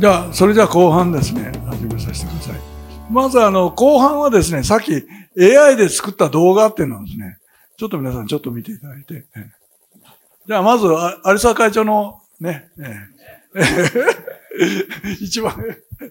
じゃあ、それじゃあ後半ですね、始めさせてください。まず後半はですね、さっき AI で作った動画っていうのをですね、ちょっと皆さんちょっと見ていただいて。じゃあまず、有沢会長のね、一番。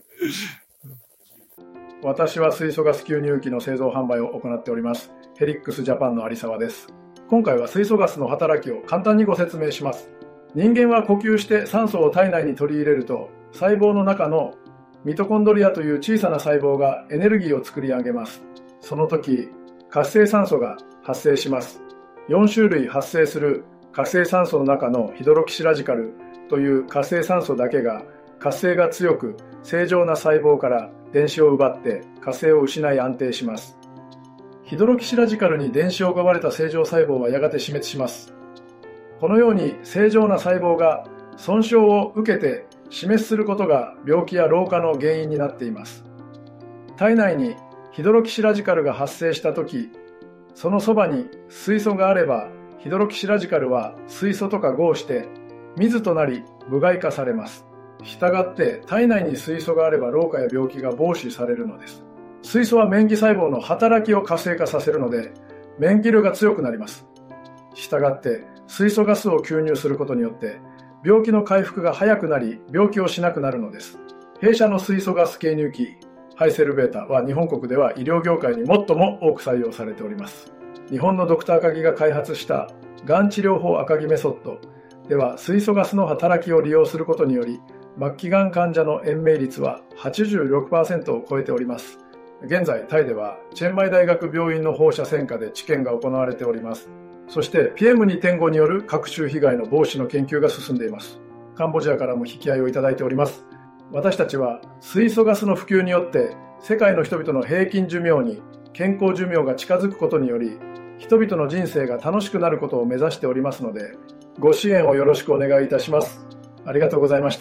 私は水素ガス吸入器の製造販売を行っております。ヘリックスジャパンの有沢です。今回は水素ガスの働きを簡単にご説明します。人間は呼吸して酸素を体内に取り入れると、細胞の中のミトコンドリアという小さな細胞がエネルギーを作り上げます。その時、活性酸素が発生します。4種類発生する活性酸素の中のヒドロキシラジカルという活性酸素だけが活性が強く正常な細胞から電子を奪って活性を失い安定します。ヒドロキシラジカルに電子を奪われた正常細胞はやがて死滅します。このように正常な細胞が損傷を受けて死滅することが病気や老化の原因になっています。体内にヒドロキシラジカルが発生したとき、そのそばに水素があれば、ヒドロキシラジカルは水素と化合して水となり無害化されます。したがって体内に水素があれば老化や病気が防止されるのです。水素は免疫細胞の働きを活性化させるので、免疫力が強くなります。したがって水素ガスを吸入することによって病気の回復が早くなり病気をしなくなるのです。弊社の水素ガス吸入器ハイセルベータは日本国では医療業界に最も多く採用されております。日本のドクター赤木が開発したがん治療法赤木メソッドでは水素ガスの働きを利用することにより末期がん患者の延命率は 86% を超えております。現在タイではチェンマイ大学病院の放射線科で治験が行われております。そして PM2.5 による各種被害の防止の研究が進んでいます。カンボジアからも引き合いをいただいております。私たちは水素ガスの普及によって世界の人々の平均寿命に健康寿命が近づくことにより人々の人生が楽しくなることを目指しておりますので、ご支援をよろしくお願いいたします。ありがとうございました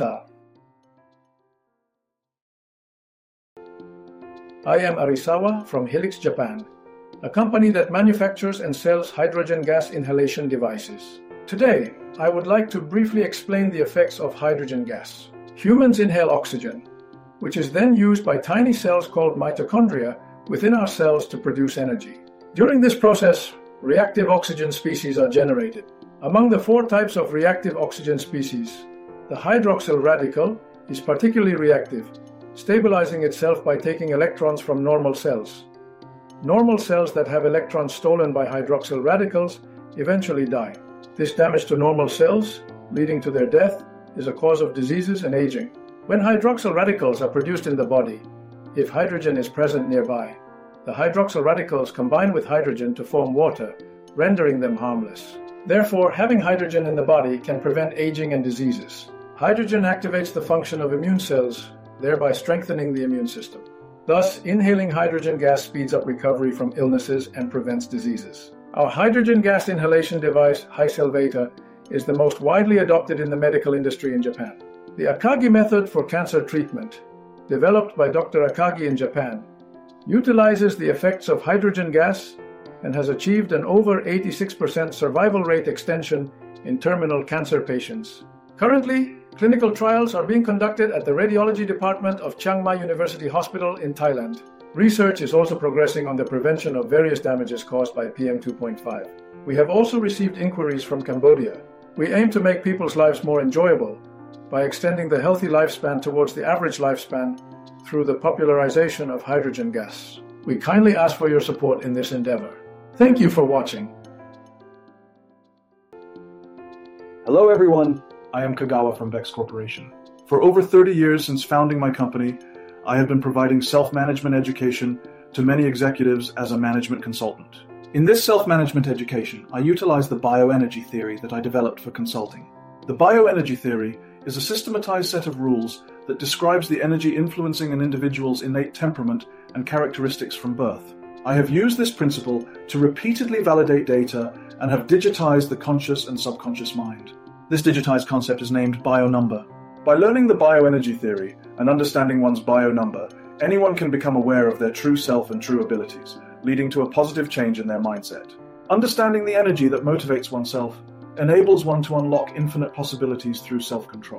。I am Arisawa from Helix Japan, a company that manufactures and sells hydrogen gas inhalation devices. Today, I would like to briefly explain the effects of hydrogen gas. Humans inhale oxygen, which is then used by tiny cells called mitochondria within our cells to produce energy. During this process, reactive oxygen species are generated. Among the 4 types of reactive oxygen species, the hydroxyl radical is particularly reactive, stabilizing itself by taking electrons from normal cells. Normal cells that have electrons stolen by hydroxyl radicals eventually die. This damage to normal cells, leading to their death, is a cause of diseases and aging. When hydroxyl radicals are produced in the body, if hydrogen is present nearby, the hydroxyl radicals combine with hydrogen to form water, rendering them harmless. Therefore, having hydrogen in the body can prevent aging and diseases. Hydrogen activates the function of immune cells, thereby strengthening the immune system. Thus, inhaling hydrogen gas speeds up recovery from illnesses and prevents diseases. Our hydrogen gas inhalation device, HiCelvator, is the most widely adopted in the medical industry in Japan. The Akagi method for cancer treatment, developed by Dr. Akagi in Japan, utilizes the effects of hydrogen gas and has achieved an over 86% survival rate extension in terminal cancer patients. Currently, clinical trials are being conducted at the Radiology Department of Chiang Mai University Hospital in Thailand. Research is also progressing on the prevention of various damages caused by PM2.5. We have also received inquiries from Cambodia. We aim to make people's lives more enjoyable by extending the healthy lifespan towards the average lifespan through the popularization of hydrogen gas. We kindly ask for your support in this endeavor. Thank you for watching. Hello everyone, I am Kagawa from Vex Corporation. For over 30 years since founding my company, I have been providing self-management education to many executives as a management consultant. In this self-management education, I utilize the bioenergy theory that I developed for consulting. The bioenergy theory is a systematized set of rules that describes the energy influencing an individual's innate temperament and characteristics from birth. I have used this principle to repeatedly validate data and have digitized the conscious and subconscious mind. This digitized concept is named BioNumber. By learning the bioenergy theory and understanding one's BioNumber, anyone can become aware of their true self and true abilities, leading to a positive change in their mindset. Understanding the energy that motivates oneself enables one to unlock infinite possibilities through self-control.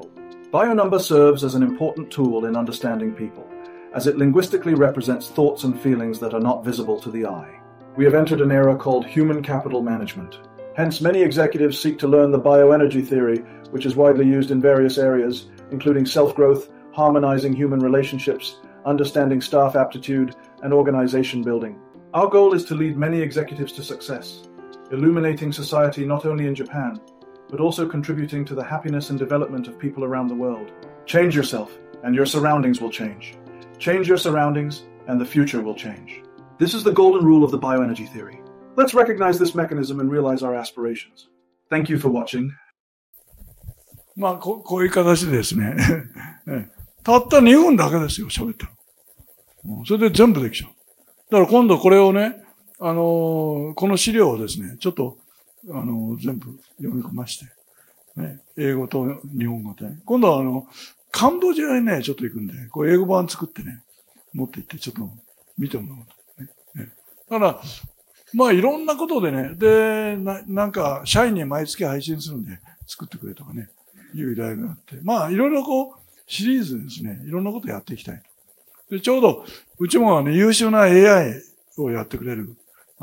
BioNumber serves as an important tool in understanding people, as it linguistically represents thoughts and feelings that are not visible to the eye. We have entered an era called human capital management. Hence, many executives seek to learn the bioenergy theory, which is widely used in various areas, including self-growth, harmonizing human relationships, understanding staff aptitude, and organization building. Our goal is to lead many executives to success, illuminating society not only in Japan, but also contributing to the happiness and development of people around the world. Change yourself, and your surroundings will change. Change your surroundings, and the future will change. This is the golden rule of the bioenergy theory. Let's recognize this mechanism and realize our aspirations. Thank you for watching. まあ、こういう形でですね、たった2分だけですよ、喋ったの。それで全部できちゃう。だから今度これをね、この資料をですね、ちょっと、全部読み込まして、ね、英語と日本語で、ね。今度はカンボジアにね、ちょっと行くんで、これ英語版作ってね、持って行って、ちょっと見てもらおうと、ね。だから、まあいろんなことでね、で、なんか、社員に毎月配信するんで、作ってくれとかね、いう依頼があって、まあいろいろこう、シリーズでですね、いろんなことやっていきたいと。で、ちょうど、うちも優秀な AI をやってくれる、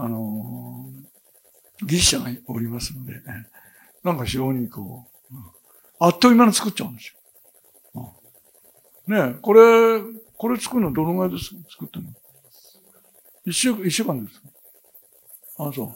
技師者がおりますので、なんか非常にこう、あっという間に作っちゃうんですよ。ねえ、これ作るのどのぐらいです作ってるの？一週間です。あ、そう。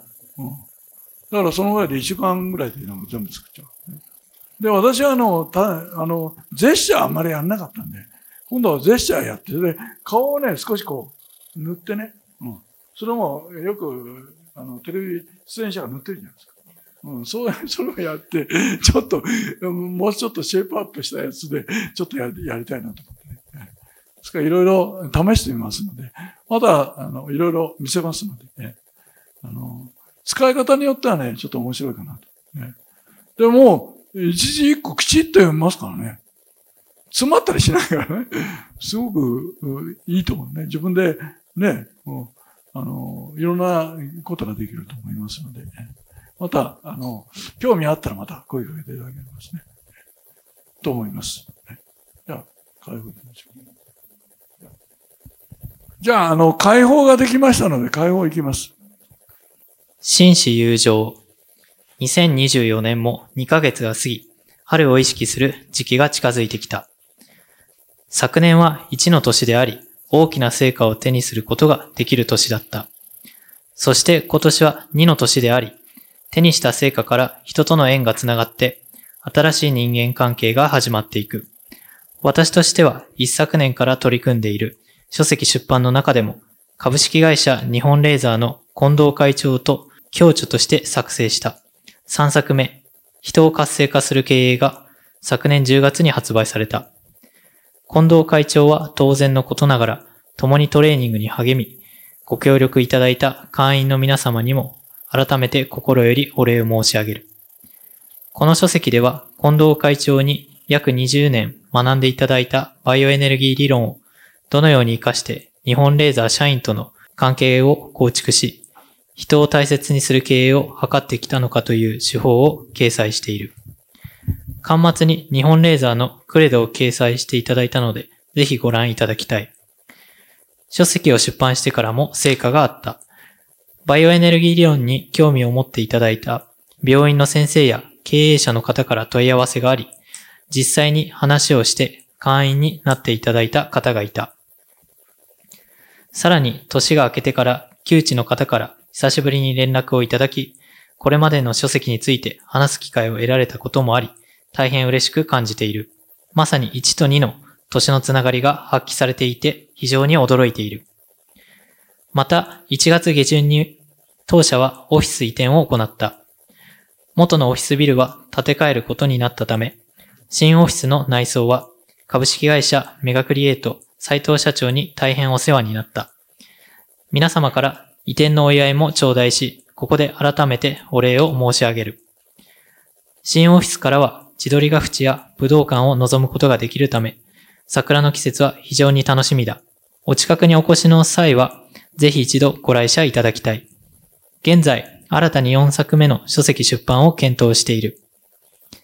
だからそのぐらいで1週間ぐらいでなんか全部作っちゃう。で、私はジェスチャーあんまりやんなかったんで、今度はジェスチャーやって、で、顔をね、少しこう、塗ってね、それもよく、テレビ出演者が塗ってるじゃないですか。それをやって、ちょっと、もうちょっとシェイプアップしたやつで、ちょっとやりたいなと思ってね。ですからいろいろ試してみますので、また、いろいろ見せますので、ね、使い方によってはね、ちょっと面白いかなと。ね、でも、一字一句きちっと読みますからね。詰まったりしないからね。すごくいいと思うね。自分でね、いろんなことができると思いますので、また、興味あったらまた声かけていただければですね。と思います。じゃあ、開放いきましょう。じゃあ、開放ができましたので、開放いきます。 紳士友情。2024年も2ヶ月が過ぎ、春を意識する時期が近づいてきた。昨年は1の年であり、大きな成果を手にすることができる年だった。そして今年は2の年であり、手にした成果から人との縁がつながって、新しい人間関係が始まっていく。私としては一昨年から取り組んでいる書籍出版の中でも、株式会社日本レーザーの近藤会長と共著として作成した3作目、人を活性化する経営が昨年10月に発売された。近藤会長は当然のことながら、共にトレーニングに励み、ご協力いただいた会員の皆様にも改めて心よりお礼を申し上げる。この書籍では近藤会長に約20年学んでいただいたバイオエネルギー理論をどのように活かして日本レーザー社員との関係を構築し、人を大切にする経営を図ってきたのかという手法を掲載している。巻末に日本レーザーのクレドを掲載していただいたので、ぜひご覧いただきたい。書籍を出版してからも成果があった。バイオエネルギー理論に興味を持っていただいた病院の先生や経営者の方から問い合わせがあり、実際に話をして会員になっていただいた方がいた。さらに年が明けてから旧知の方から久しぶりに連絡をいただき、これまでの書籍について話す機会を得られたこともあり、大変嬉しく感じている。まさに1と2の年のつながりが発揮されていて非常に驚いている。また、1月下旬に当社はオフィス移転を行った。元のオフィスビルは建て替えることになったため、新オフィスの内装は株式会社メガクリエイト斉藤社長に大変お世話になった。皆様から移転のお祝いも頂戴し、ここで改めてお礼を申し上げる。新オフィスからは千鳥ヶ淵や武道館を望むことができるため、桜の季節は非常に楽しみだ。お近くにお越しの際は、ぜひ一度ご来社いただきたい。現在、新たに4作目の書籍出版を検討している。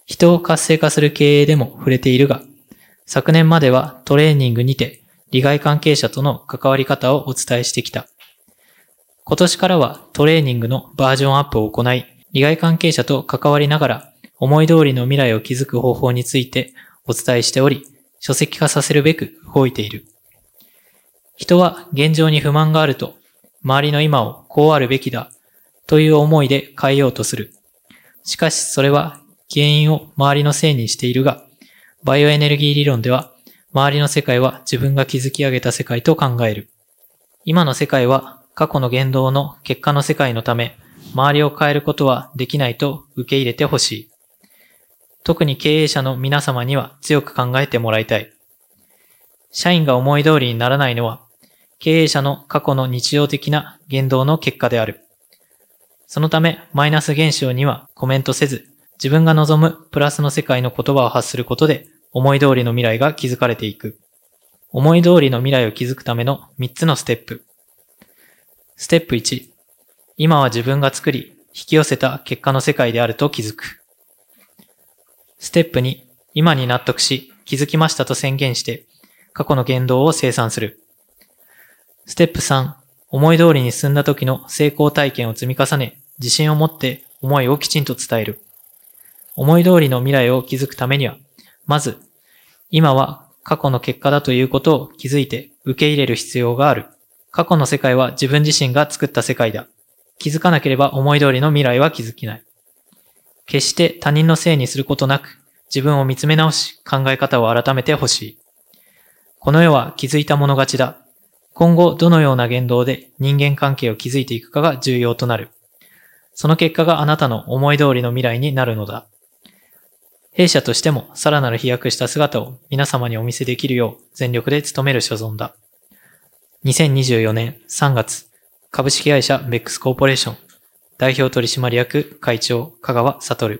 人を活性化する経営でも触れているが、昨年まではトレーニングにて利害関係者との関わり方をお伝えしてきた。今年からはトレーニングのバージョンアップを行い、利害関係者と関わりながら思い通りの未来を築く方法についてお伝えしており、書籍化させるべく動いている。人は現状に不満があると、周りの今をこうあるべきだという思いで変えようとする。しかしそれは原因を周りのせいにしているが、バイオエネルギー理論では、周りの世界は自分が築き上げた世界と考える。今の世界は過去の言動の結果の世界のため、周りを変えることはできないと受け入れてほしい。特に経営者の皆様には強く考えてもらいたい。社員が思い通りにならないのは、経営者の過去の日常的な言動の結果である。そのため、マイナス現象にはコメントせず、自分が望むプラスの世界の言葉を発することで、思い通りの未来が築かれていく。思い通りの未来を築くための3つのステップ。ステップ1、今は自分が作り、引き寄せた結果の世界であると気づく。ステップ2、今に納得し、気づきましたと宣言して、過去の言動を清算する。ステップ3、思い通りに進んだ時の成功体験を積み重ね、自信を持って思いをきちんと伝える。思い通りの未来を築くためには、まず、今は過去の結果だということを気づいて受け入れる必要がある。過去の世界は自分自身が作った世界だ。気づかなければ思い通りの未来は築けない。決して他人のせいにすることなく、自分を見つめ直し、考え方を改めてほしい。この世は気づいた者勝ちだ。今後どのような言動で人間関係を築いていくかが重要となる。その結果があなたの思い通りの未来になるのだ。弊社としてもさらなる飛躍した姿を皆様にお見せできるよう全力で努める所存だ。2024年3月、株式会社ベックスコーポレーション代表取締役会長香川悟。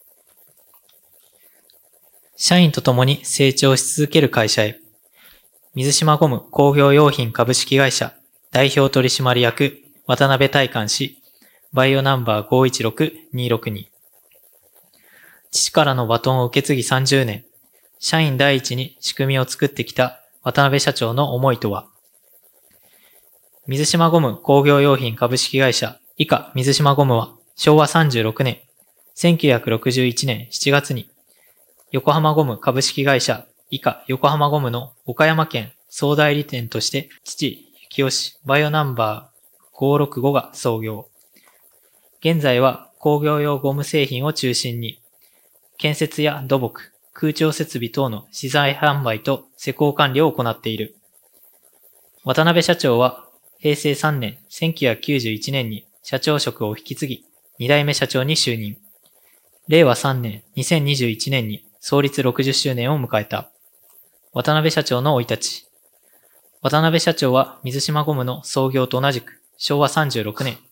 社員と共に成長し続ける会社へ。水島ゴム工業用品株式会社代表取締役渡辺大観氏、バイオナンバー516262。父からのバトンを受け継ぎ30年、社員第一に仕組みを作ってきた渡辺社長の思いとは。水島ゴム工業用品株式会社以下水島ゴムは昭和36年、1961年7月に横浜ゴム株式会社以下横浜ゴムの岡山県総代理店として父幸吉バイオナンバー565が創業。現在は工業用ゴム製品を中心に建設や土木、空調設備等の資材販売と施工管理を行っている。渡辺社長は平成3年1991年に社長職を引き継ぎ、2代目社長に就任。令和3年2021年に創立60周年を迎えた。渡辺社長の生い立ち。渡辺社長は水島ゴムの創業と同じく昭和36年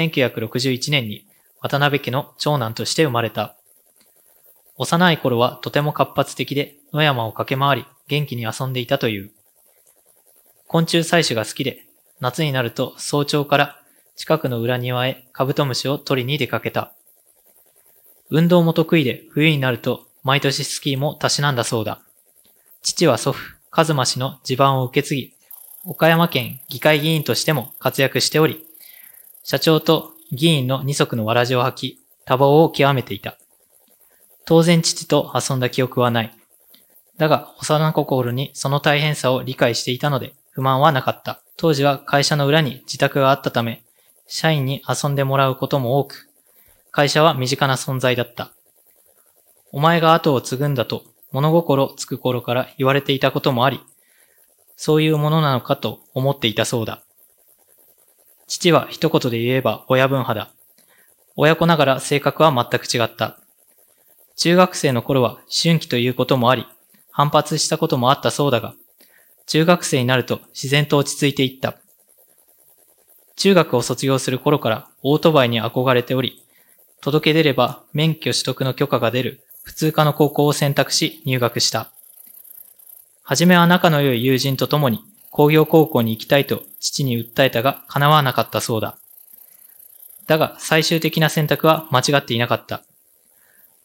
1961年に渡辺家の長男として生まれた。幼い頃はとても活発的で野山を駆け回り元気に遊んでいたという。昆虫採取が好きで夏になると早朝から近くの裏庭へカブトムシを取りに出かけた。運動も得意で冬になると毎年スキーもたしなんだそうだ。父は祖父、一馬氏の地盤を受け継ぎ、岡山県議会議員としても活躍しており、社長と議員の二足のわらじを履き、多忙を極めていた。当然父と遊んだ記憶はない。だが幼心にその大変さを理解していたので不満はなかった。当時は会社の裏に自宅があったため、社員に遊んでもらうことも多く、会社は身近な存在だった。お前が後を継ぐんだと物心つく頃から言われていたこともあり、そういうものなのかと思っていたそうだ。父は一言で言えば親分派だ。親子ながら性格は全く違った。中学生の頃は思春期ということもあり、反発したこともあったそうだが、中学生になると自然と落ち着いていった。中学を卒業する頃からオートバイに憧れており、届け出れば免許取得の許可が出る普通科の高校を選択し入学した。はじめは仲の良い友人と共に工業高校に行きたいと父に訴えたが叶わなかったそうだ。だが最終的な選択は間違っていなかった。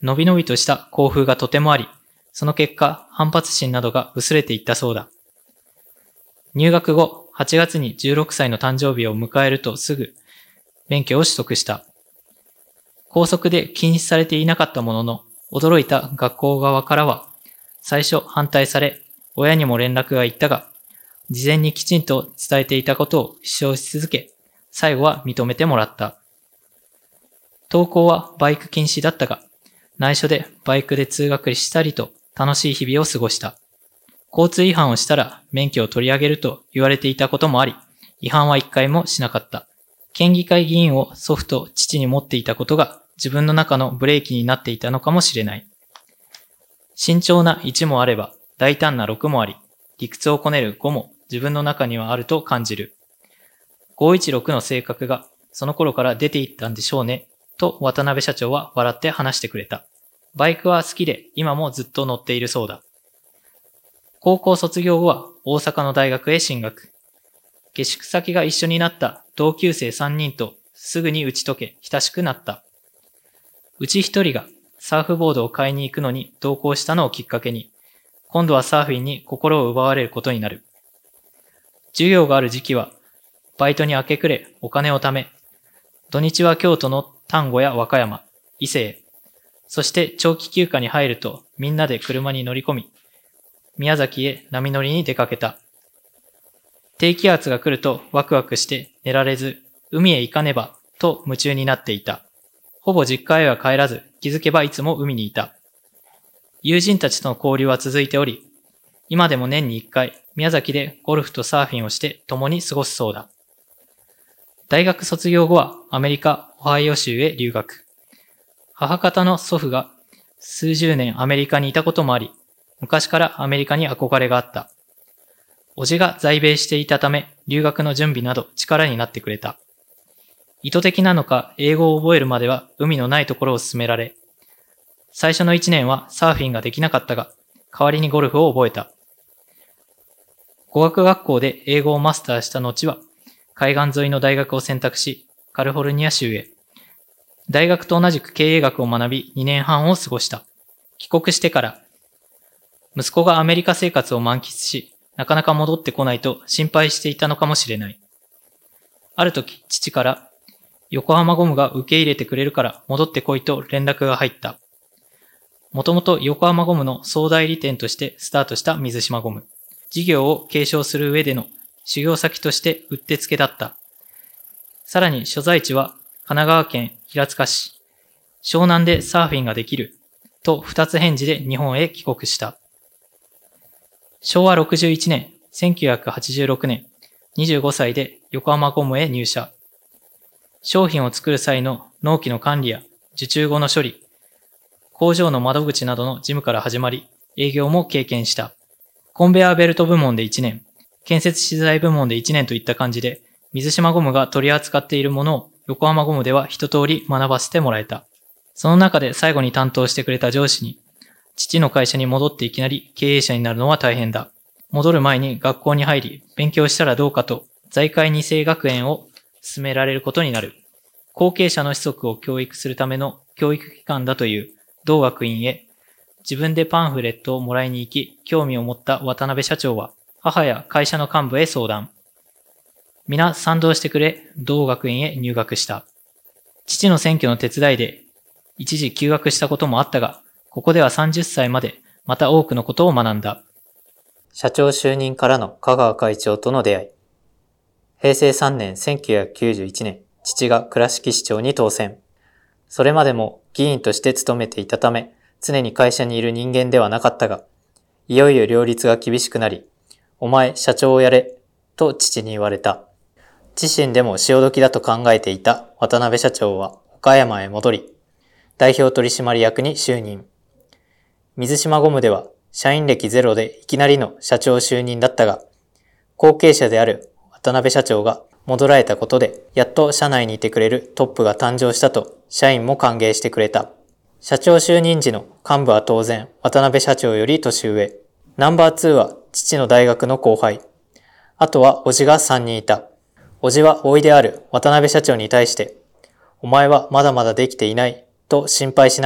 のびのびとした校風がとてもあり、その結果、反発心などが薄れていったそうだ。入学後、8月に16歳の誕生日を迎えるとすぐ、免許を取得した。校則で禁止されていなかったものの、驚いた学校側からは、最初反対され、親にも連絡が行ったが、事前にきちんと伝えていたことを主張し続け、最後は認めてもらった。登校はバイク禁止だったが、内緒でバイクで通学したりと楽しい日々を過ごした。交通違反をしたら免許を取り上げると言われていたこともあり、違反は一回もしなかった。県議会議員を祖父と父に持っていたことが自分の中のブレーキになっていたのかもしれない。慎重な1もあれば大胆な6もあり、理屈をこねる5も自分の中にはあると感じる。516の性格がその頃から出ていったんでしょうね、と渡辺社長は笑って話してくれた。バイクは好きで今もずっと乗っているそうだ。高校卒業後は大阪の大学へ進学。下宿先が一緒になった同級生3人とすぐに打ち解け親しくなった。うち1人がサーフボードを買いに行くのに同行したのをきっかけに、今度はサーフィンに心を奪われることになる。授業がある時期はバイトに明け暮れお金を貯め、土日は京都の丹後や和歌山、伊勢へ、そして長期休暇に入るとみんなで車に乗り込み、宮崎へ波乗りに出かけた。低気圧が来るとワクワクして寝られず、海へ行かねばと夢中になっていた。ほぼ実家へは帰らず、気づけばいつも海にいた。友人たちとの交流は続いており、今でも年に1回、宮崎でゴルフとサーフィンをして共に過ごすそうだ。大学卒業後はアメリカ・オハイオ州へ留学。母方の祖父が数十年アメリカにいたこともあり、昔からアメリカに憧れがあった。叔父が在米していたため、留学の準備など力になってくれた。意図的なのか英語を覚えるまでは海のないところを勧められ、最初の1年はサーフィンができなかったが、代わりにゴルフを覚えた。語学学校で英語をマスターした後は、海岸沿いの大学を選択し、カリフォルニア州へ。大学と同じく経営学を学び2年半を過ごした。帰国してから、息子がアメリカ生活を満喫し、なかなか戻ってこないと心配していたのかもしれない。ある時、父から、横浜ゴムが受け入れてくれるから戻ってこいと連絡が入った。もともと横浜ゴムの総代理店としてスタートした水島ゴム。事業を継承する上での修行先としてうってつけだった。さらに所在地は神奈川県平塚市。湘南でサーフィンができる。と二つ返事で日本へ帰国した。昭和61年、1986年、25歳で横浜ゴムへ入社。商品を作る際の納期の管理や受注後の処理、工場の窓口などの事務から始まり、営業も経験した。コンベアベルト部門で1年、建設資材部門で1年といった感じで、水島ゴムが取り扱っているものを横浜ゴムでは一通り学ばせてもらえた。その中で最後に担当してくれた上司に、父の会社に戻っていきなり経営者になるのは大変だ。戻る前に学校に入り、勉強したらどうかと、財界二世学園を進められることになる。後継者の子息を教育するための教育機関だという同学院へ、自分でパンフレットをもらいに行き、興味を持った渡辺社長は、母や会社の幹部へ相談。皆賛同してくれ、同学院へ入学した。父の選挙の手伝いで、一時休学したこともあったが、ここでは30歳までまた多くのことを学んだ。社長就任からの香川会長との出会い。平成3年1991年、父が倉敷市長に当選。それまでも議員として勤めていたため、常に会社にいる人間ではなかったが、いよいよ両立が厳しくなり、お前社長をやれ、と父に言われた。自身でも潮時だと考えていた渡辺社長は岡山へ戻り、代表取締役に就任。水島ゴムでは社員歴ゼロでいきなりの社長就任だったが、後継者である渡辺社長が戻られたことで、やっと社内にいてくれるトップが誕生したと社員も歓迎してくれた。社長就任時の幹部は当然渡辺社長より年上。ナンバー2は父の大学の後輩。あとは叔父が3人いた。叔父は甥である渡辺社長に対して、お前はまだまだできていないと心配しながら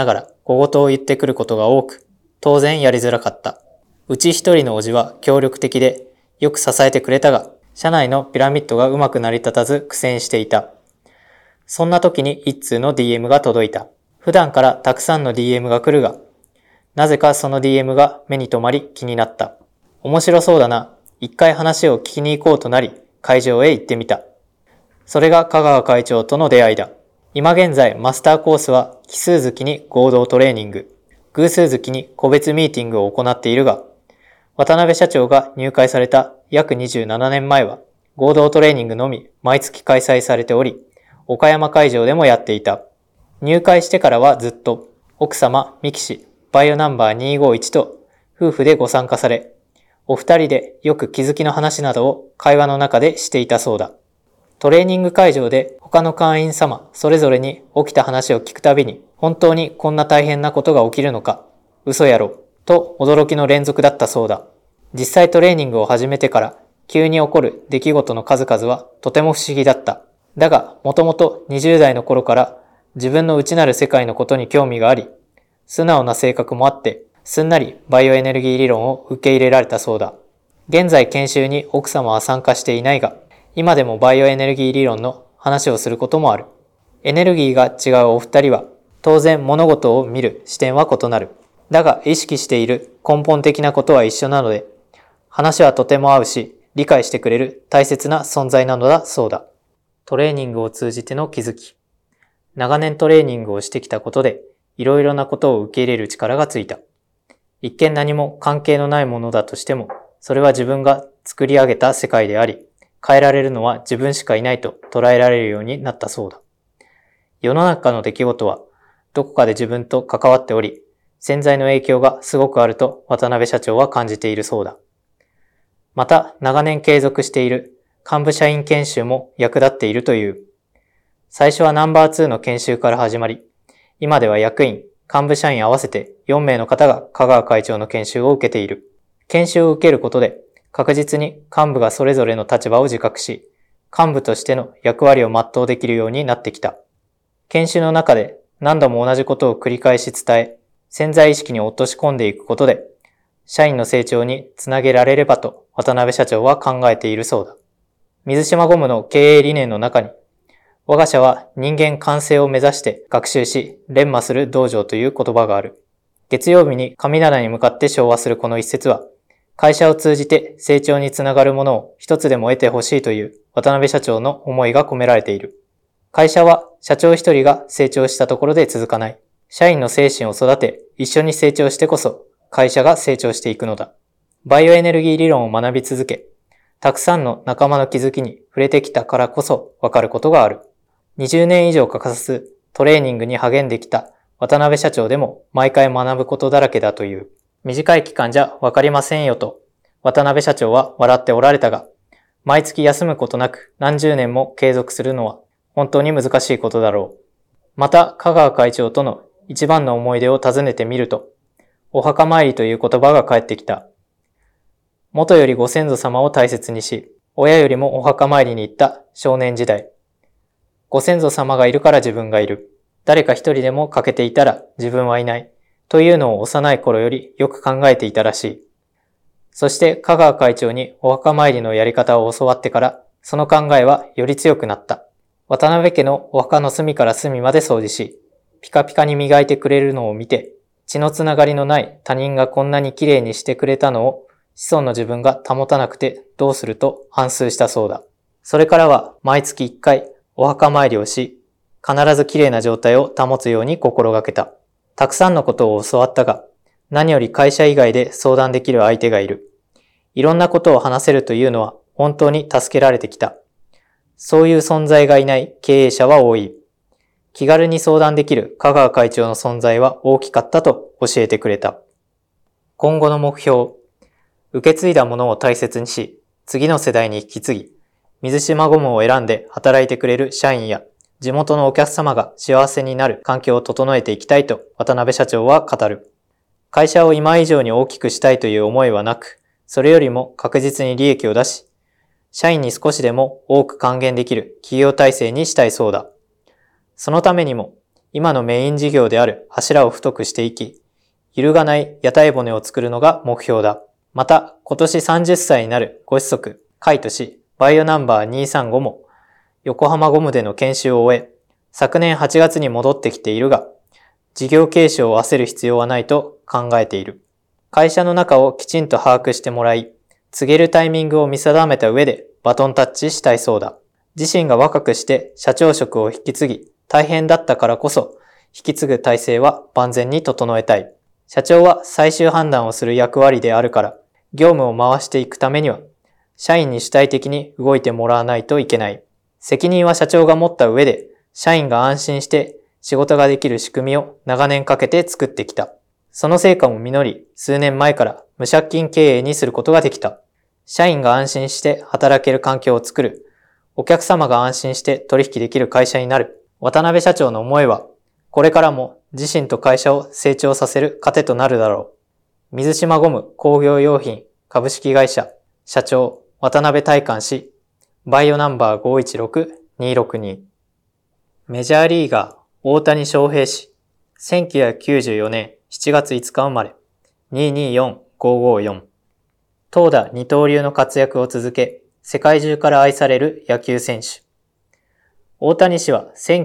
小言を言ってくることが多く、当然やりづらかった。うち一人のおじは協力的で、よく支えてくれたが、社内のピラミッドがうまく成り立たず苦戦していた。そんな時に一通の DM が届いた。普段からたくさんの DM が来るが、なぜかその DM が目に留まり気になった。面白そうだな。一回話を聞きに行こうとなり、会場へ行ってみた。それが香川会長との出会いだ。今現在マスターコースは奇数月に合同トレーニング、偶数月に個別ミーティングを行っているが、渡辺社長が入会された約27年前は合同トレーニングのみ毎月開催されており、岡山会場でもやっていた。入会してからはずっと奥様、ミキ氏、バイオナンバー251と夫婦でご参加され、お二人でよく気づきの話などを会話の中でしていたそうだ。トレーニング会場で他の会員様それぞれに起きた話を聞くたびに、本当にこんな大変なことが起きるのか、嘘やろ、と驚きの連続だったそうだ。実際トレーニングを始めてから急に起こる出来事の数々はとても不思議だった。だが、もともと20代の頃から自分の内なる世界のことに興味があり、素直な性格もあって、すんなりバイオエネルギー理論を受け入れられたそうだ。現在研修に奥様は参加していないが、今でもバイオエネルギー理論の話をすることもある。エネルギーが違うお二人は、当然物事を見る視点は異なる。だが意識している根本的なことは一緒なので、話はとても合うし、理解してくれる大切な存在なのだそうだ。トレーニングを通じての気づき。長年トレーニングをしてきたことで、いろいろなことを受け入れる力がついた。一見何も関係のないものだとしても、それは自分が作り上げた世界であり、変えられるのは自分しかいないと捉えられるようになったそうだ。世の中の出来事はどこかで自分と関わっており、潜在の影響がすごくあると渡辺社長は感じているそうだ。また長年継続している幹部社員研修も役立っているという。最初はナンバー2の研修から始まり、今では役員、幹部社員合わせて4名の方が香川会長の研修を受けている。研修を受けることで確実に幹部がそれぞれの立場を自覚し、幹部としての役割を全うできるようになってきた。研修の中で何度も同じことを繰り返し伝え、潜在意識に落とし込んでいくことで、社員の成長につなげられればと渡辺社長は考えているそうだ。水島ゴムの経営理念の中に、我が社は人間完成を目指して学習し、錬磨する道場という言葉がある。月曜日に神棚に向かって唱和するこの一節は、会社を通じて成長につながるものを一つでも得てほしいという渡辺社長の思いが込められている。会社は社長一人が成長したところで続かない。社員の精神を育て、一緒に成長してこそ会社が成長していくのだ。バイオエネルギー理論を学び続け、たくさんの仲間の気づきに触れてきたからこそわかることがある。20年以上欠かさずトレーニングに励んできた渡辺社長でも毎回学ぶことだらけだという。短い期間じゃわかりませんよと渡辺社長は笑っておられたが、毎月休むことなく何十年も継続するのは本当に難しいことだろう。また香川会長との一番の思い出を尋ねてみると、お墓参りという言葉が返ってきた。元よりご先祖様を大切にし、親よりもお墓参りに行った少年時代。ご先祖様がいるから自分がいる。誰か一人でも欠けていたら自分はいない。というのを幼い頃よりよく考えていたらしい。そして香川会長にお墓参りのやり方を教わってから、その考えはより強くなった。渡辺家のお墓の隅から隅まで掃除し、ピカピカに磨いてくれるのを見て、血のつながりのない他人がこんなに綺麗にしてくれたのを子孫の自分が保たなくてどうすると反芻したそうだ。それからは毎月1回お墓参りをし、必ず綺麗な状態を保つように心がけた。たくさんのことを教わったが、何より会社以外で相談できる相手がいる。いろんなことを話せるというのは本当に助けられてきた。そういう存在がいない経営者は多い。気軽に相談できる香川会長の存在は大きかったと教えてくれた。今後の目標。受け継いだものを大切にし、次の世代に引き継ぎ、水島ゴムを選んで働いてくれる社員や地元のお客様が幸せになる環境を整えていきたいと渡辺社長は語る。会社を今以上に大きくしたいという思いはなく、それよりも確実に利益を出し、社員に少しでも多く還元できる企業体制にしたいそうだ。そのためにも、 今のメイン事業である柱を太くしていき、揺るがない屋台骨を作るのが目標だ。また、今年30歳になるご子息、カイト氏、バイオナンバー235も、横浜ゴムでの研修を終え、昨年8月に戻ってきているが、事業継承を焦る必要はないと考えている。会社の中をきちんと把握してもらい、告げるタイミングを見定めた上でバトンタッチしたいそうだ。自身が若くして社長職を引き継ぎ、大変だったからこそ、引き継ぐ体制は万全に整えたい。社長は最終判断をする役割であるから、業務を回していくためには、社員に主体的に動いてもらわないといけない。責任は社長が持った上で、社員が安心して仕事ができる仕組みを長年かけて作ってきた。その成果も実り、数年前から無借金経営にすることができた。社員が安心して働ける環境を作る。お客様が安心して取引できる会社になる。渡辺社長の思いは、これからも自身と会社を成長させる糧となるだろう。水島ゴム工業用品株式会社社長渡辺大観氏、バイオナンバー516262。メジャーリーガー大谷翔平氏、1994年7月5日生まれ、224554。投打二刀流の活躍を続け、世界中から愛される野球選手。大谷氏は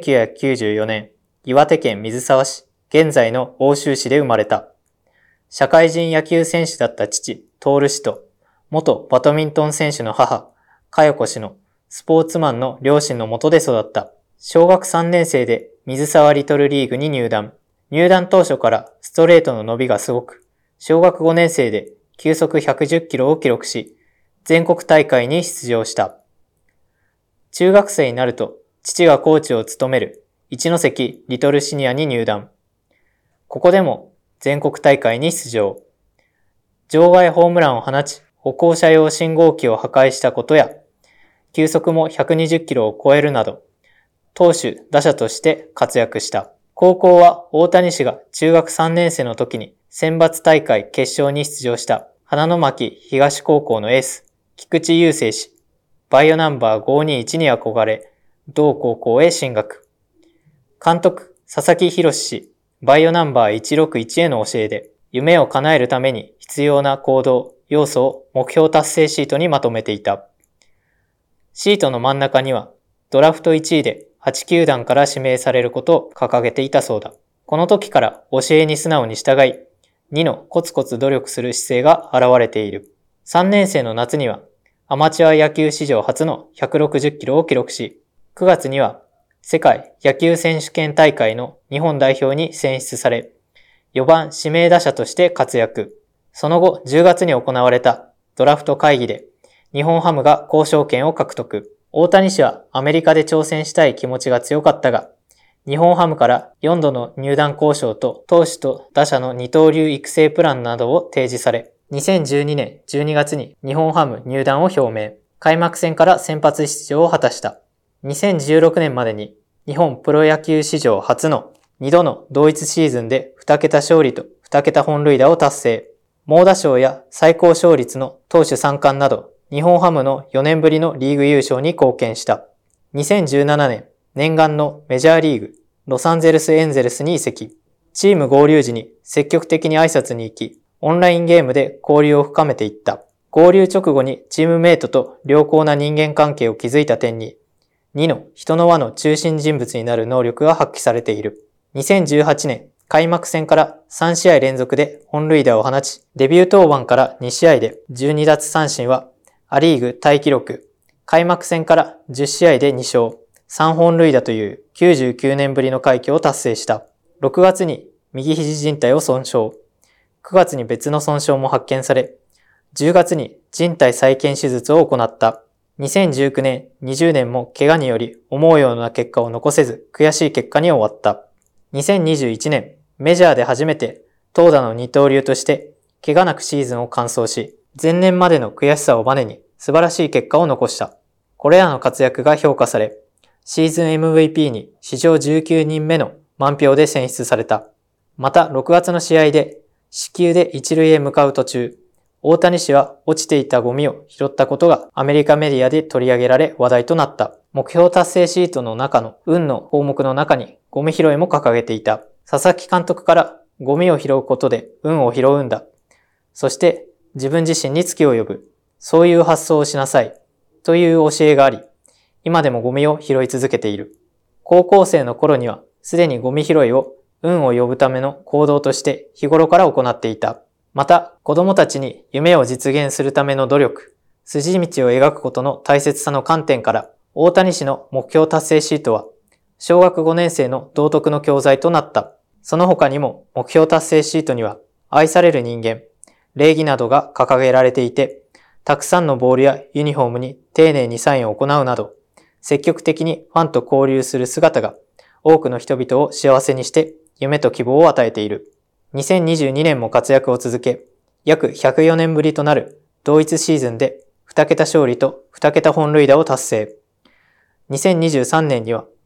1994年、岩手県水沢市、現在の奥州市で生まれた。社会人野球選手だった父、徹氏と、元バドミントン選手の母、佳代子氏のスポーツマンの両親の下で育った。小学3年生で水沢リトルリーグに入団。入団当初からストレートの伸びがすごく、小学5年生で球速110キロを記録し、全国大会に出場した。中学生になると、父がコーチを務める一関リトルシニアに入団。ここでも全国大会に出場。場外ホームランを放ち、歩行者用信号機を破壊したことや、球速も120キロを超えるなど、投手、打者として活躍した。高校は大谷氏が中学3年生の時に選抜大会決勝に出場した花の牧東高校のエース、菊池雄星氏、バイオナンバー521に憧れ、同高校へ進学。監督、佐々木博氏、バイオナンバー161への教えで、夢を叶えるために必要な行動、要素を目標達成シートにまとめていた。シートの真ん中には、ドラフト1位で8球団から指名されることを掲げていたそうだ。この時から教えに素直に従い、2のコツコツ努力する姿勢が現れている。3年生の夏には、アマチュア野球史上初の160キロを記録し、9月には世界野球選手権大会の日本代表に選出され、4番指名打者として活躍。その後10月に行われたドラフト会議で日本ハムが交渉権を獲得。大谷氏はアメリカで挑戦したい気持ちが強かったが、日本ハムから4度の入団交渉と投手と打者の二刀流育成プランなどを提示され、2012年12月に日本ハム入団を表明。開幕戦から先発出場を果たした。2016年までに日本プロ野球史上初の2度の同一シーズンで2桁勝利と2桁本塁打を達成。猛打賞や最高勝率の投手3冠など、日本ハムの4年ぶりのリーグ優勝に貢献した。2017年、念願のメジャーリーグ、ロサンゼルスエンゼルスに移籍。チーム合流時に積極的に挨拶に行き、オンラインゲームで交流を深めていった。合流直後にチームメイトと良好な人間関係を築いた点に、2の人の輪の中心人物になる能力が発揮されている。2018年、開幕戦から3試合連続で本塁打を放ち、デビュー登板から2試合で12奪三振は、アリーグタイ記録。開幕戦から10試合で2勝、3本塁打という99年ぶりの快挙を達成した。6月に右肘靭帯を損傷。9月に別の損傷も発見され、10月に靭帯再建手術を行った。2019年、20年も怪我により思うような結果を残せず悔しい結果に終わった。2021年、メジャーで初めて投打の二刀流として怪我なくシーズンを完走し、前年までの悔しさをバネに素晴らしい結果を残した。これらの活躍が評価され、シーズン MVP に史上19人目の満票で選出された。また6月の試合で死球で一塁へ向かう途中、 大谷氏は落ちていたゴミを拾ったことがアメリカメディアで取り上げられ話題となった。目標達成シートの中の運の項目の中にゴミ拾いも掲げていた。佐々木監督からゴミを拾うことで運を拾うんだ。そして自分自身に月を呼ぶ。そういう発想をしなさい。という教えがあり、今でもゴミを拾い続けている。高校生の頃にはすでにゴミ拾いを運を呼ぶための行動として日頃から行っていた。また、子供たちに夢を実現するための努力、筋道を描くことの大切さの観点から、大谷氏の目標達成シートは、小学5年生の道徳の教材となった。その他にも目標達成シートには、愛される人間、礼儀などが掲げられていて、たくさんのボールやユニフォームに丁寧にサインを行うなど、積極的にファンと交流する姿が、多くの人々を幸せにして夢と希望を与えている。2022年も活躍を続け、約104年ぶりとなる同一シーズンで2桁勝利と2桁本塁打を達成。2023年には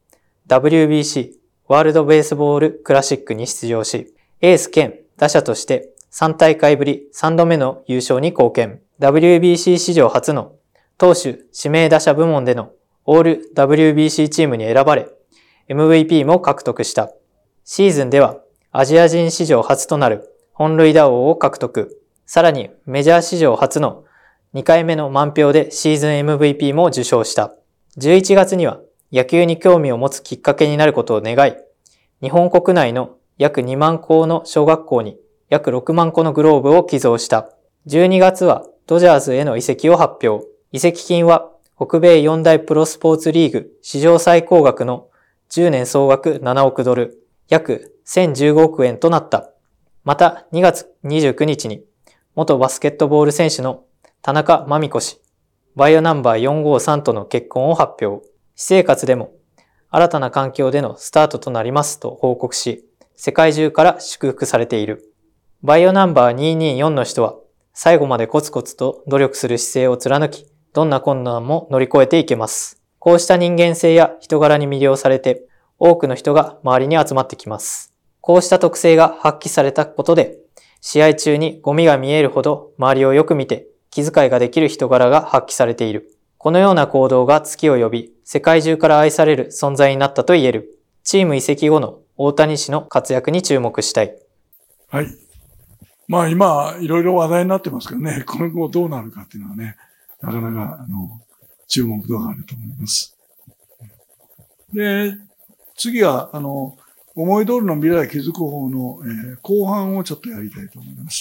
WBC ワールドベースボールクラシックに出場し、エース兼打者として3大会ぶり3度目の優勝に貢献。WBC 史上初の投手指名打者部門でのオール WBC チームに選ばれ、MVP も獲得した。シーズンではアジア人史上初となる本塁打王を獲得。さらにメジャー史上初の2回目の満票でシーズン MVP も受賞した。11月には野球に興味を持つきっかけになることを願い、日本国内の約2万校の小学校に約6万個のグローブを寄贈した。12月はドジャースへの移籍を発表。移籍金は北米4大プロスポーツリーグ史上最高額の10年総額7億ドル、約1015億円となった。また2月29日に元バスケットボール選手の田中真美子氏、バイオナンバー453との結婚を発表。私生活でも新たな環境でのスタートとなりますと報告し、世界中から祝福されている。バイオナンバー224の人は最後までコツコツと努力する姿勢を貫き、どんな困難も乗り越えていけます。こうした人間性や人柄に魅了されて、多くの人が周りに集まってきます。こうした特性が発揮されたことで、試合中にゴミが見えるほど周りをよく見て気遣いができる人柄が発揮されている。このような行動が月を呼び、世界中から愛される存在になったと言える。チーム移籍後の大谷氏の活躍に注目したい。 はい。まあ今、いろいろ話題になってますけどね、今後どうなるかっていうのはね、なかなか、注目度があると思います。で、次は、思い通りの未来気づく方の、後半をちょっとやりたいと思います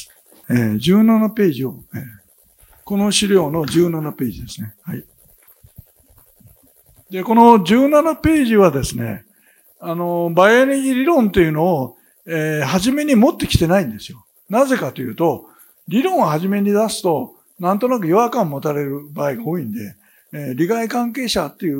。17ページを、この資料の17ページですね。はい。で、この17ページはですね、バイオエネルギー理論というのを、初めに持ってきてないんですよ。なぜかというと、理論を初めに出すと、なんとなく違和感を持たれる場合が多いんで、利害関係者っていう、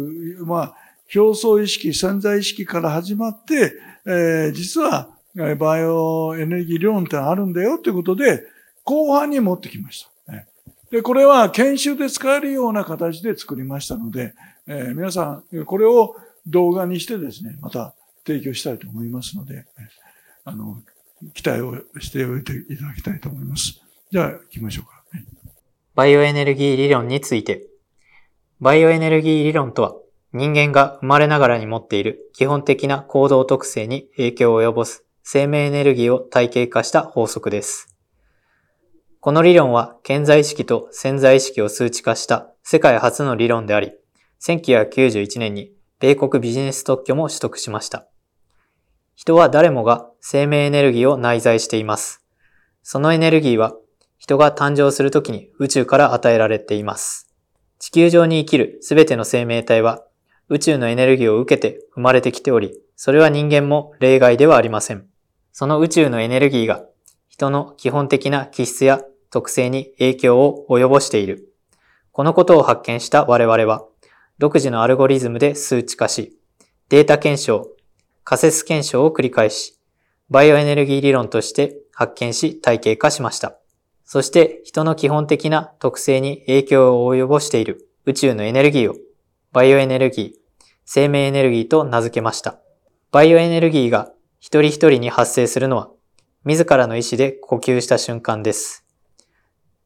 表層意識、潜在意識から始まって、実は、バイオエネルギー理論ってのがあるんだよということで、後半に持ってきました。で、これは研修で使えるような形で作りましたので、皆さん、これを動画にしてですね、また提供したいと思いますので、期待をしておいていただきたいと思います。じゃあ、行きましょうか。はい、 バイオエネルギー理論について。バイオエネルギー理論とは、人間が生まれながらに持っている基本的な行動特性に影響を及ぼす生命エネルギーを体系化した法則です。この理論は顕在意識と潜在意識を数値化した世界初の理論であり、1991年に米国ビジネス特許も取得しました。人は誰もが生命エネルギーを内在しています。そのエネルギーは人が誕生するときに宇宙から与えられています。地球上に生きるすべての生命体は宇宙のエネルギーを受けて生まれてきており、それは人間も例外ではありません。その宇宙のエネルギーが人の基本的な気質や特性に影響を及ぼしている。このことを発見した我々は、独自のアルゴリズムで数値化し、データ検証、仮説検証を繰り返し、バイオエネルギー理論として発見し体系化しました。そして人の基本的な特性に影響を及ぼしている宇宙のエネルギーをバイオエネルギー、生命エネルギーと名付けました。バイオエネルギーが一人一人に発生するのは、自らの意思で呼吸した瞬間です。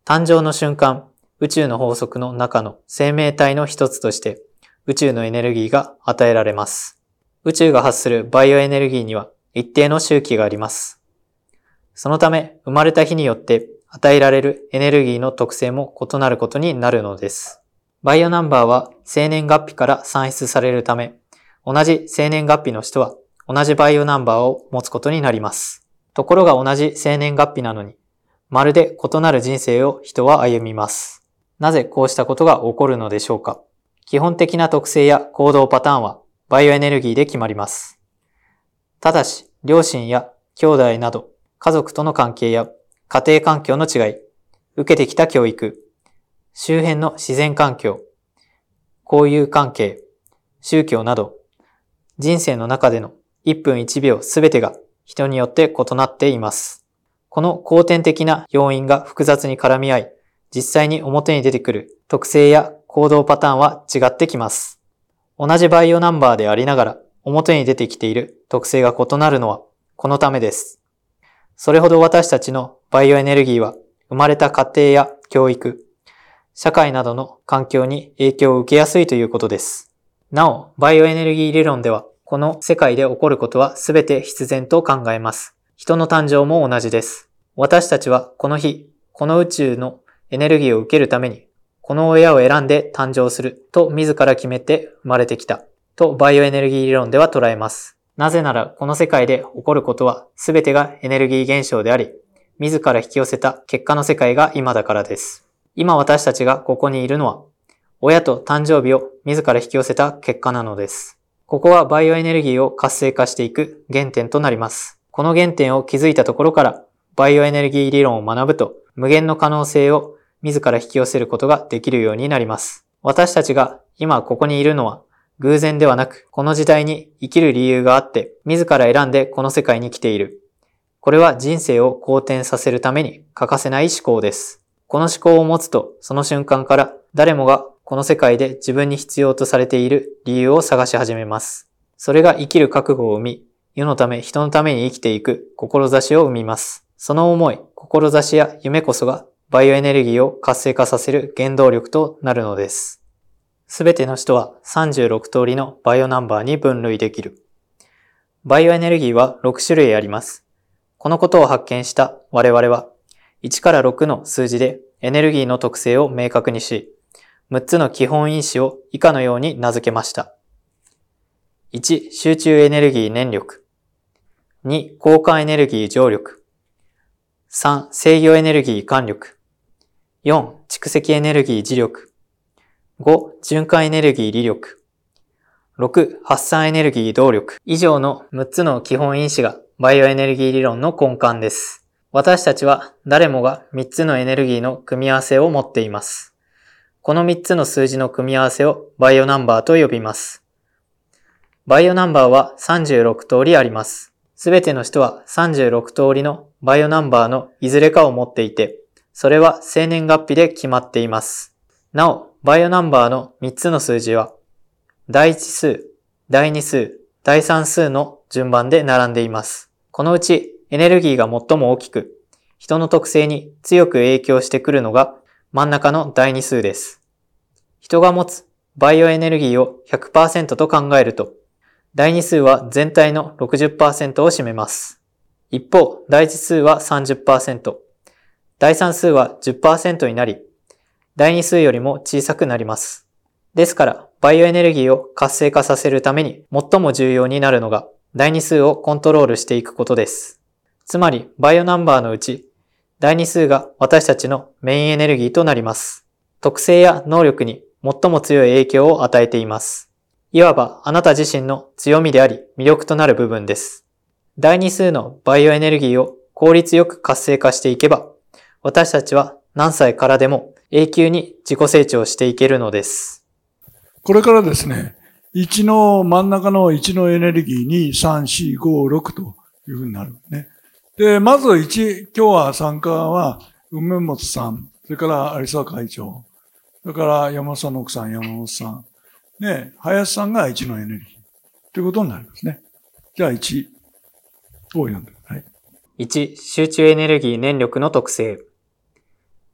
誕生の瞬間、宇宙の法則の中の生命体の一つとして宇宙のエネルギーが与えられます。宇宙が発するバイオエネルギーには一定の周期があります。そのため、生まれた日によって与えられるエネルギーの特性も異なることになるのです。バイオナンバーは生年月日から算出されるため、同じ生年月日の人は同じバイオナンバーを持つことになります。ところが同じ生年月日なのに、まるで異なる人生を人は歩みます。なぜこうしたことが起こるのでしょうか。基本的な特性や行動パターンはバイオエネルギーで決まります。ただし、両親や兄弟など家族との関係や家庭環境の違い、受けてきた教育、周辺の自然環境、交友関係、宗教など、人生の中での1分1秒すべてが人によって異なっています。この後天的な要因が複雑に絡み合い、実際に表に出てくる特性や行動パターンは違ってきます。同じバイオナンバーでありながら表に出てきている特性が異なるのはこのためです。それほど私たちのバイオエネルギーは生まれた家庭や教育、社会などの環境に影響を受けやすいということです。なお、バイオエネルギー理論ではこの世界で起こることはすべて必然と考えます。人の誕生も同じです。私たちはこの日、この宇宙のエネルギーを受けるために、この親を選んで誕生すると自ら決めて生まれてきたとバイオエネルギー理論では捉えます。なぜならこの世界で起こることはすべてがエネルギー現象であり、自ら引き寄せた結果の世界が今だからです。今私たちがここにいるのは、親と誕生日を自ら引き寄せた結果なのです。ここはバイオエネルギーを活性化していく原点となります。この原点を築いたところから、バイオエネルギー理論を学ぶと、無限の可能性を自ら引き寄せることができるようになります。私たちが今ここにいるのは偶然ではなく、この時代に生きる理由があって、自ら選んでこの世界に来ている。これは人生を好転させるために欠かせない思考です。この思考を持つと、その瞬間から誰もがこの世界で自分に必要とされている理由を探し始めます。それが生きる覚悟を生み、世のため、人のために生きていく志を生みます。その思い、志や夢こそがバイオエネルギーを活性化させる原動力となるのです。すべての人は36通りのバイオナンバーに分類できる。バイオエネルギーは6種類あります。このことを発見した我々は、1から6の数字でエネルギーの特性を明確にし、6つの基本因子を以下のように名付けました。1、集中エネルギー燃力。2、交換エネルギー乗力。3、制御エネルギー間力。4、蓄積エネルギー磁力。5、循環エネルギー力力。6、発散エネルギー動力。以上の6つの基本因子がバイオエネルギー理論の根幹です。私たちは誰もが3つのエネルギーの組み合わせを持っています。この3つの数字の組み合わせをバイオナンバーと呼びます。バイオナンバーは36通りあります。すべての人は36通りのバイオナンバーのいずれかを持っていて、それは生年月日で決まっています。なお、バイオナンバーの3つの数字は、第1数、第2数、第3数の順番で並んでいます。このうちエネルギーが最も大きく、人の特性に強く影響してくるのが真ん中の第2数です。人が持つバイオエネルギーを 100% と考えると、第2数は全体の 60% を占めます。一方、第1数は 30%、第3数は 10% になり、第2数よりも小さくなります。ですから、バイオエネルギーを活性化させるために最も重要になるのが、第2数をコントロールしていくことです。つまり、バイオナンバーのうち、第2数が私たちのメインエネルギーとなります。特性や能力に最も強い影響を与えています。いわばあなた自身の強みであり魅力となる部分です。第2数のバイオエネルギーを効率よく活性化していけば、私たちは何歳からでも永久に自己成長していけるのです。 これからですね、1の真ん中の1のエネルギーに3、4、5、6というふうになるね。で、まず1、今日は参加は梅本さん、それから有沢会長、それから山本さんの奥さん、山本さん、ね、林さんが1のエネルギーということになりますね。じゃあ1を読んで。はい。 1、集中エネルギー燃力の特性。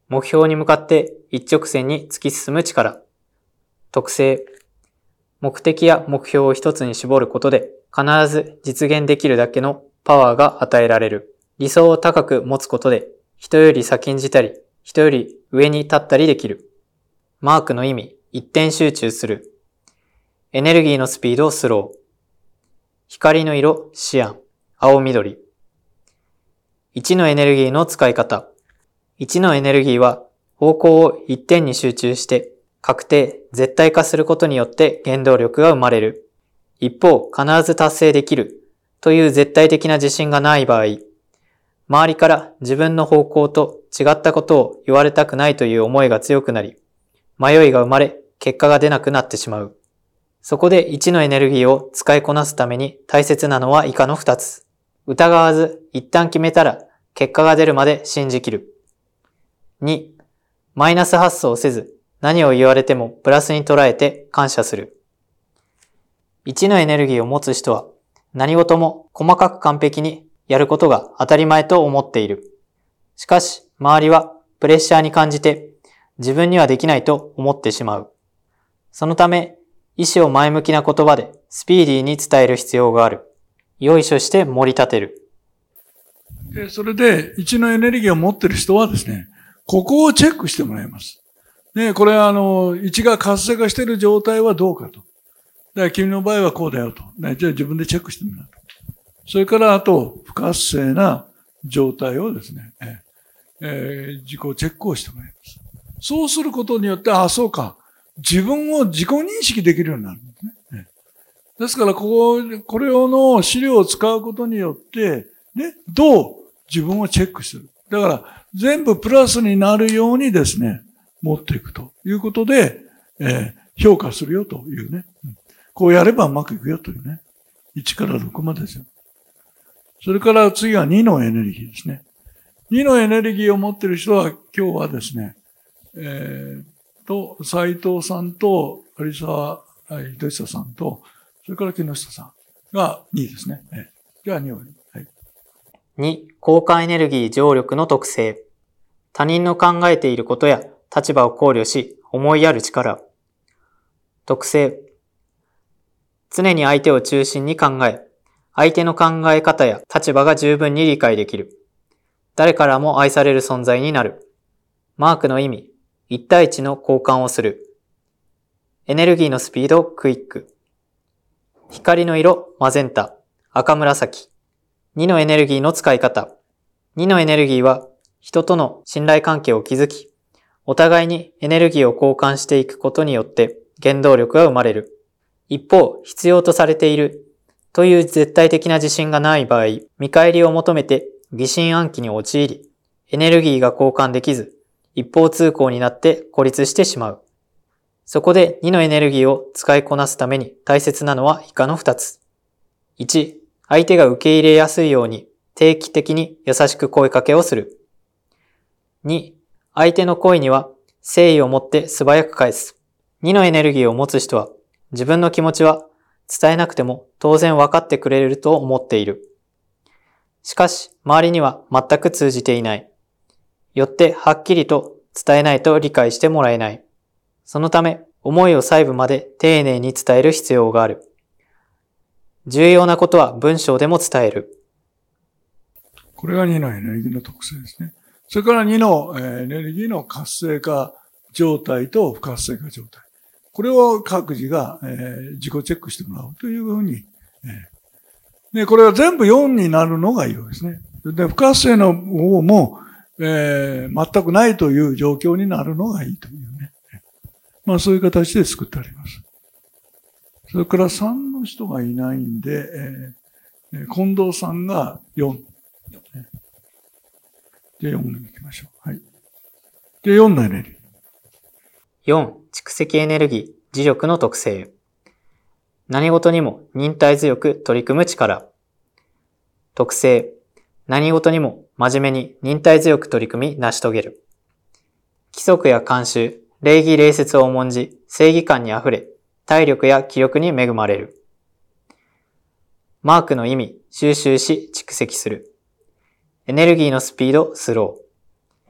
目標に向かって一直線に突き進む力。特性。目的や目標を一つに絞ることで必ず実現できるだけのパワーが与えられる。理想を高く持つことで人より先んじたり、人より上に立ったりできる。マークの意味、一点集中する。エネルギーのスピード、スロー。光の色、シアン、青緑。1のエネルギーの使い方。1のエネルギーは方向を一点に集中して確定、絶対化することによって原動力が生まれる。一方、必ず達成できるという絶対的な自信がない場合、周りから自分の方向と違ったことを言われたくないという思いが強くなり、迷いが生まれ、結果が出なくなってしまう。そこで1のエネルギーを使いこなすために大切なのは以下の2つ。疑わず、一旦決めたら結果が出るまで信じきる。2、マイナス発想せず、何を言われてもプラスに捉えて感謝する。1のエネルギーを持つ人は何事も細かく完璧にやることが当たり前と思っている。しかし、周りはプレッシャーに感じて自分にはできないと思ってしまう。そのため、意志を前向きな言葉でスピーディーに伝える必要がある。よいしょして盛り立てる。 で、それで、1のエネルギーを持っている人はですね、ここをチェックしてもらいます。ね、これは1が活性化している状態はどうかと。だから君の場合はこうだよと。ね、じゃあ自分でチェックしてみなと。それからあと、不活性な状態をですね、自己チェックをしてもらいます。そうすることによって、そうか。自分を自己認識できるようになるんですね。ですから、これの資料を使うことによって、ね、どう自分をチェックする。だから、全部プラスになるようにですね、持っていくということで、評価するよというね。こうやればうまくいくよというね。1から6までですよ。それから次は2のエネルギーですね。2のエネルギーを持っている人は今日はですね、斉藤さんと有沢秀久さんと、それから木下さんが2ですね。じゃあ2を。はい、 2、交換エネルギー乗力の特性。他人の考えていることや立場を考慮し、思いやる力。特性。常に相手を中心に考え、相手の考え方や立場が十分に理解できる。誰からも愛される存在になる。マークの意味、1対1の交換をする。エネルギーのスピード、クイック。光の色、マゼンタ、赤紫。2のエネルギーの使い方。2のエネルギーは人との信頼関係を築き、お互いにエネルギーを交換していくことによって原動力が生まれる。一方、必要とされているという絶対的な自信がない場合、見返りを求めて疑心暗鬼に陥り、エネルギーが交換できず、一方通行になって孤立してしまう。そこで2のエネルギーを使いこなすために大切なのは以下の2つ。1、相手が受け入れやすいように定期的に優しく声かけをする。2、相手の声には誠意を持って素早く返す。2のエネルギーを持つ人は自分の気持ちは伝えなくても当然分かってくれると思っている。しかし周りには全く通じていない。よってはっきりと伝えないと理解してもらえない。そのため思いを細部まで丁寧に伝える必要がある。重要なことは文章でも伝える。 これが2のエネルギーの特性ですね。それから2のエネルギーの活性化状態と不活性化状態。これを各自が自己チェックしてもらうというふうに。で、これが全部4になるのがいいわけですね。で、不活性の方も、全くないという状況になるのがいいというね。まあそういう形で作ってあります。それから3の人がいないんで、近藤さんが4。で、4に行きましょう。はい。で、4のエネルギー。4、蓄積エネルギー、磁力の特性。何事にも忍耐強く取り組む力。特性。何事にも真面目に忍耐強く取り組み成し遂げる。規則や慣習、礼儀礼節を重んじ、正義感にあふれ、体力や気力に恵まれる。マークの意味、収集し蓄積する。エネルギーのスピード、スロー。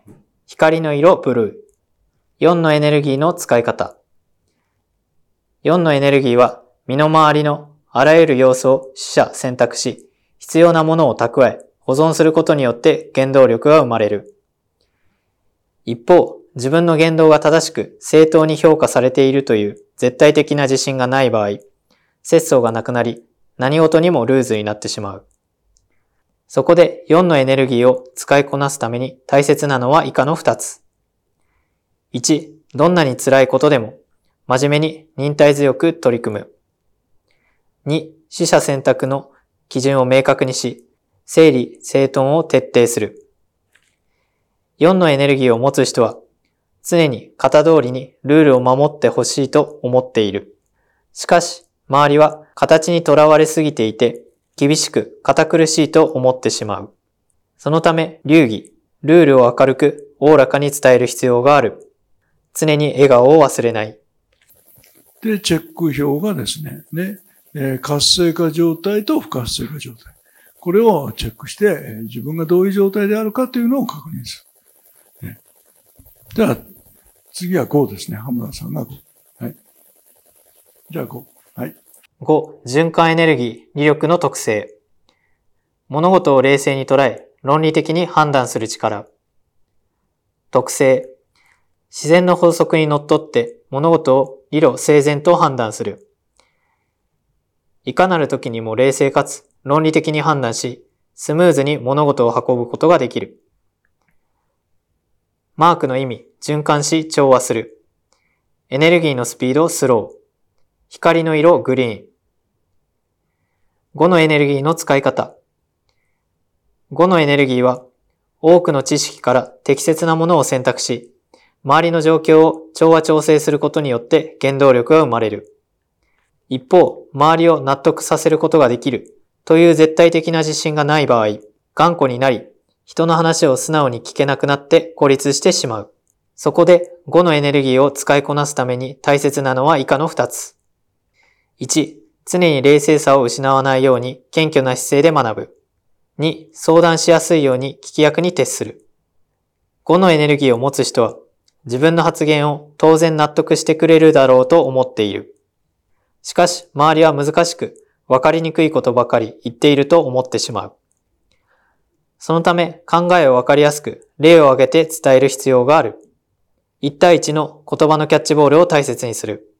光の色ブルー。4のエネルギーの使い方。4のエネルギーは身の回りのあらゆる要素を取捨選択し、必要なものを蓄え、保存することによって原動力が生まれる。一方、自分の言動が正しく正当に評価されているという絶対的な自信がない場合、節操がなくなり、何事にもルーズになってしまう。そこで4のエネルギーを使いこなすために大切なのは以下の2つ。1、どんなに辛いことでも真面目に忍耐強く取り組む。2、取捨選択の基準を明確にし、整理整頓を徹底する。4のエネルギーを持つ人は常に型通りにルールを守ってほしいと思っている。しかし、周りは形にとらわれすぎていて、厳しく堅苦しいと思ってしまう。そのため、流儀、ルールを明るく、おおらかに伝える必要がある。常に笑顔を忘れない。 で、チェック表がですね、活性化状態と不活性化状態。これをチェックして、自分がどういう状態であるかというのを確認する。じゃあ、次は5ですね。浜田さんが5。はい。じゃあ5。はい。 5、循環エネルギー、理力の特性。物事を冷静に捉え、論理的に判断する力。特性。自然の法則にのっとって物事を理路整然と判断する。いかなる時にも冷静かつ論理的に判断し、スムーズに物事を運ぶことができる。マークの意味、循環し調和する。エネルギーのスピード、スロー。光の色、グリーン。5のエネルギーの使い方。5のエネルギーは、多くの知識から適切なものを選択し、周りの状況を調和調整することによって原動力が生まれる。一方、周りを納得させることができるという絶対的な自信がない場合、頑固になり、人の話を素直に聞けなくなって孤立してしまう。そこで5のエネルギーを使いこなすために大切なのは以下の2つ。1、常に冷静さを失わないように謙虚な姿勢で学ぶ。2、相談しやすいように聞き役に徹する。5のエネルギーを持つ人は自分の発言を当然納得してくれるだろうと思っている。しかし周りは難しく分かりにくいことばかり言っていると思ってしまう。そのため考えを分かりやすく例を挙げて伝える必要がある。1対1の言葉のキャッチボールを大切にする。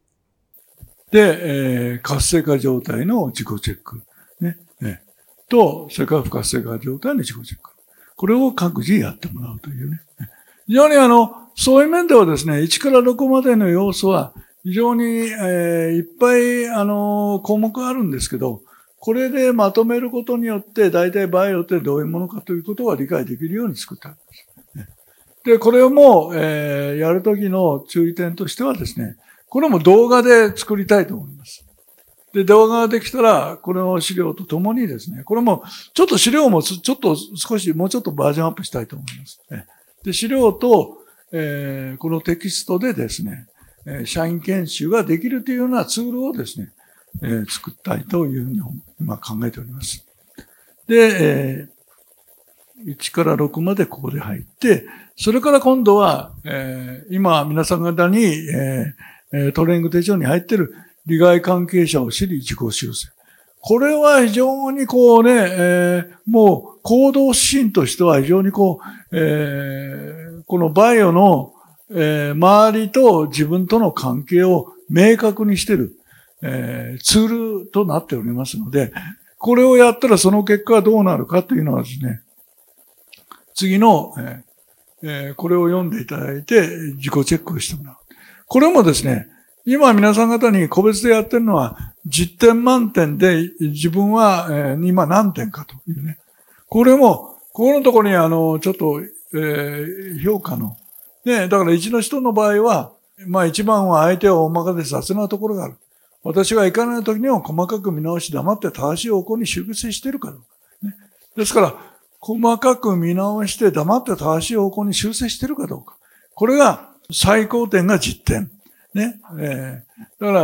で、活性化状態の自己チェック。と、それから不活性化状態の自己チェック。これを各自やってもらうというね。非常にそういう面ではですね、1から6までの要素は非常に、いっぱい、項目があるんですけど、これでまとめることによって、大体バイオってどういうものかということは理解できるように作ってあるんです。で、これをもやるときの注意点としてはですね、これも動画で作りたいと思います。で、動画ができたら、これを資料とともにですね、これも、ちょっと資料ももうちょっとバージョンアップしたいと思います。で、資料と、このテキストでですね、社員研修ができるというようなツールをですね、作ったいというふうに今考えております。で、1から6までここで入って、それから今度は、今皆さん方に、トレーニング手帳に入っている利害関係者を知り自己修正。これは非常にこうね、もう行動指針としては非常にこのバイオの、周りと自分との関係を明確にしている、ツールとなっておりますので、これをやったらその結果はどうなるかというのはですね、次の、これを読んでいただいて自己チェックをしてもらう。これもですね、今皆さん方に個別でやってるのは10点満点で自分は今何点かというね。これも、ここのところにちょっと、評価の。ね、だから1の人の場合は、まあ一番は相手を大まかで雑なところがある。私が行かない時には細かく見直し黙って正しい方向に修正しているかどうか。ね、ですから、細かく見直して黙って正しい方向に修正しているかどうか。これが最高点が10点。ね。だから、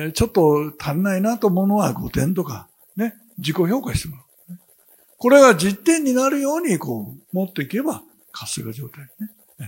ちょっと足んないなと思うのは5点とか、ね。自己評価してもらう。これが10点になるように、こう、持っていけば、活性化状態ね。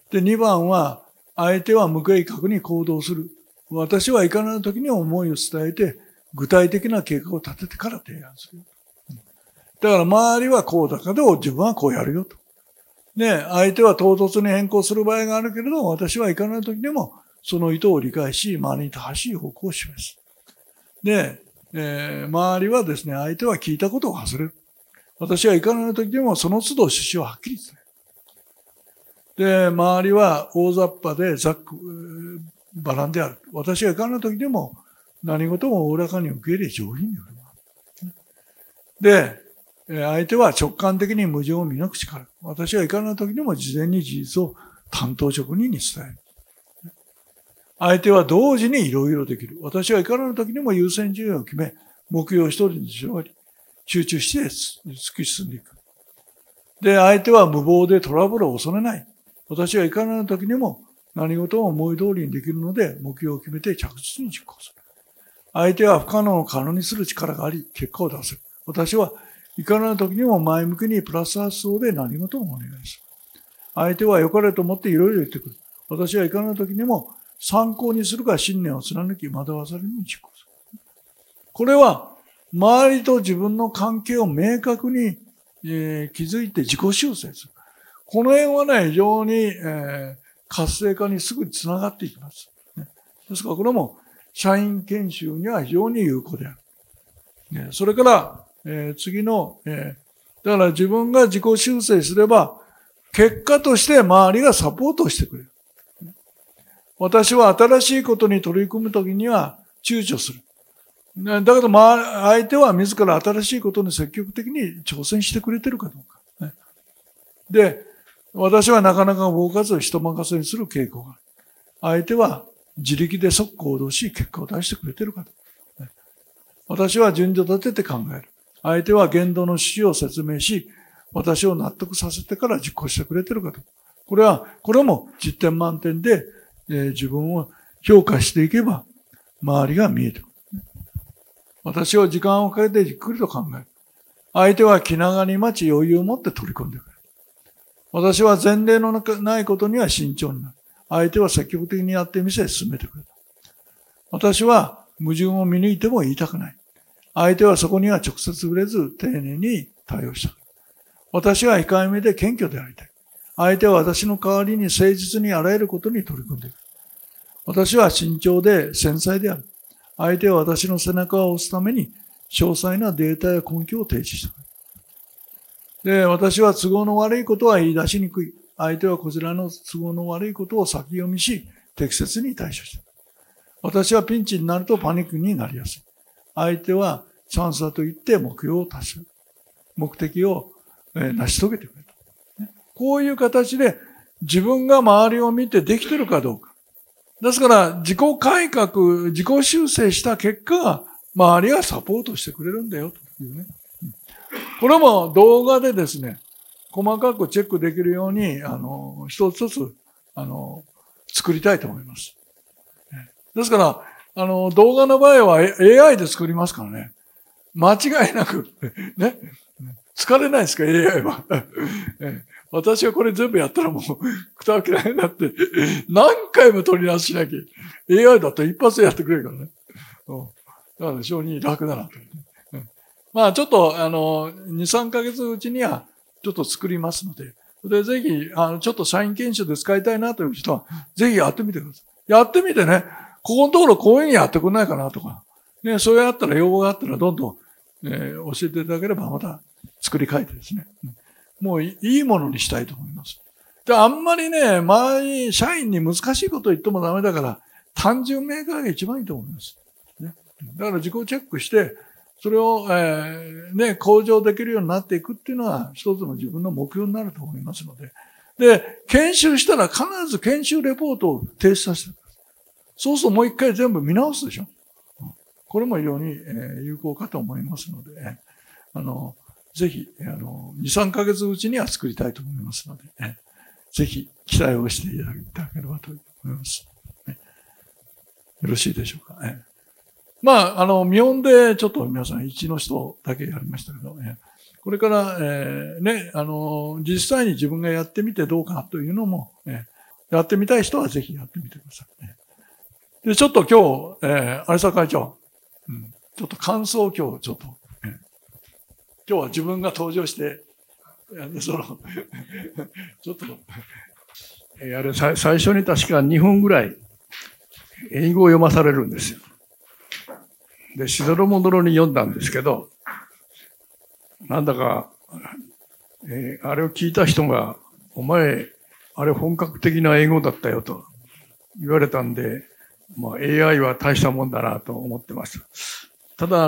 で、2番は、相手は無計画に行動する。私はいかなる時に思いを伝えて、具体的な計画を立ててから提案する。だから周りはこうだけど、自分はこうやるよと。で、相手は唐突に変更する場合があるけれど、私はいかなる時でも、その意図を理解し、周りに正しい方向を示す。で、周りはですね、相手は聞いたことを忘れる。私はいかなる時でも、その都度趣旨をはっきり伝える。で、周りは大雑把でざっくばらんである。私がいかなる時でも何事もおおらかに受け入れ上品に振る舞う。で、相手は直感的に矛盾を見抜く力。私がいかなる時でも事前に事実を担当職人に伝える。相手は同時にいろいろできる。私がいかなる時でも優先順位を決め、目標一人に絞り、集中して突き進んでいく。で、相手は無謀でトラブルを恐れない。私はいかなる時にも何事も思い通りにできるので、目標を決めて着実に実行する。相手は不可能を可能にする力があり、結果を出せる。私はいかなる時にも前向きにプラス発想で何事もお願いする。相手は良かれと思っていろいろ言ってくる。私はいかなる時にも参考にするか信念を貫き惑わされるように実行する。これは周りと自分の関係を明確に、築いて自己修正する。この辺はね、非常に、活性化にすぐつながっていきます。ですから、これも社員研修には非常に有効である。それから、次の、だから自分が自己修正すれば、結果として周りがサポートしてくれる。私は新しいことに取り組むときには躊躇する。だけど、相手は自ら新しいことに積極的に挑戦してくれてるかどうか。で、私はなかなか動かず人任せにする傾向がある。相手は自力で即行動し、結果を出してくれてるかと。私は順序立てて考える。相手は言動の趣旨を説明し、私を納得させてから実行してくれてるかと。これも10点満点で、自分を評価していけば、周りが見えてくる。私は時間をかけてじっくりと考える。相手は気長に待ち余裕を持って取り込んでくれる。私は前例のないことには慎重になる。相手は積極的にやってみせ進めてくれた。私は矛盾を見抜いても言いたくない。相手はそこには直接触れず丁寧に対応した。私は控えめで謙虚でありたい。相手は私の代わりに誠実にあらゆることに取り組んでいる。私は慎重で繊細である。相手は私の背中を押すために詳細なデータや根拠を提示した。で、私は都合の悪いことは言い出しにくい。相手はこちらの都合の悪いことを先読みし、適切に対処した。私はピンチになるとパニックになりやすい。相手はチャンスだと言って目標を達成。目的を成し遂げてくれた。こういう形で自分が周りを見てできてるかどうか。ですから自己改革、自己修正した結果、周りがサポートしてくれるんだよというね。これも動画でですね、細かくチェックできるように、一つずつ、作りたいと思います。ですから、動画の場合は AI で作りますからね。間違いなく、ね。疲れないですか、AI は。私はこれ全部やったらもう、くたわけないなって、何回も取り直ししなきゃ。AI だと一発でやってくれるからね。だから非常に楽だなと。まあちょっと、2、3ヶ月うちにはちょっと作りますので、で、ぜひ、ちょっと社員研修で使いたいなという人は、ぜひやってみてください。やってみてね、ここのところこういうふうにやってくれないかなとか、ね、そうやったら要望があったらどんどん、教えていただければまた作り変えてですね、もういいものにしたいと思います。で、あんまりね、周り、社員に難しいことを言ってもダメだから、単純明快が一番いいと思います。ね、だから自己チェックして、それを、向上できるようになっていくっていうのは一つの自分の目標になると思いますので。で、研修したら必ず研修レポートを提出させてください。そうするともう一回全部見直すでしょ。これも非常に有効かと思いますので、ぜひ、2、3ヶ月うちには作りたいと思いますので、ぜひ期待をしていただければと思います。よろしいでしょうか。まあ、見本でちょっと皆さん1の人だけやりましたけど、これから、実際に自分がやってみてどうかというのも、 やってみたい人はぜひやってみてくださいね。で、ちょっと今日、有沢会長、ちょっと感想を今日ちょっと、今日は自分が登場して、ちょっと、最初に確か2分ぐらい英語を読まされるんですよ。で、しどろもどろに読んだんですけど、なんだか、あれを聞いた人が、お前、あれ本格的な英語だったよと言われたんで、まあ AI は大したもんだなと思ってました。ただ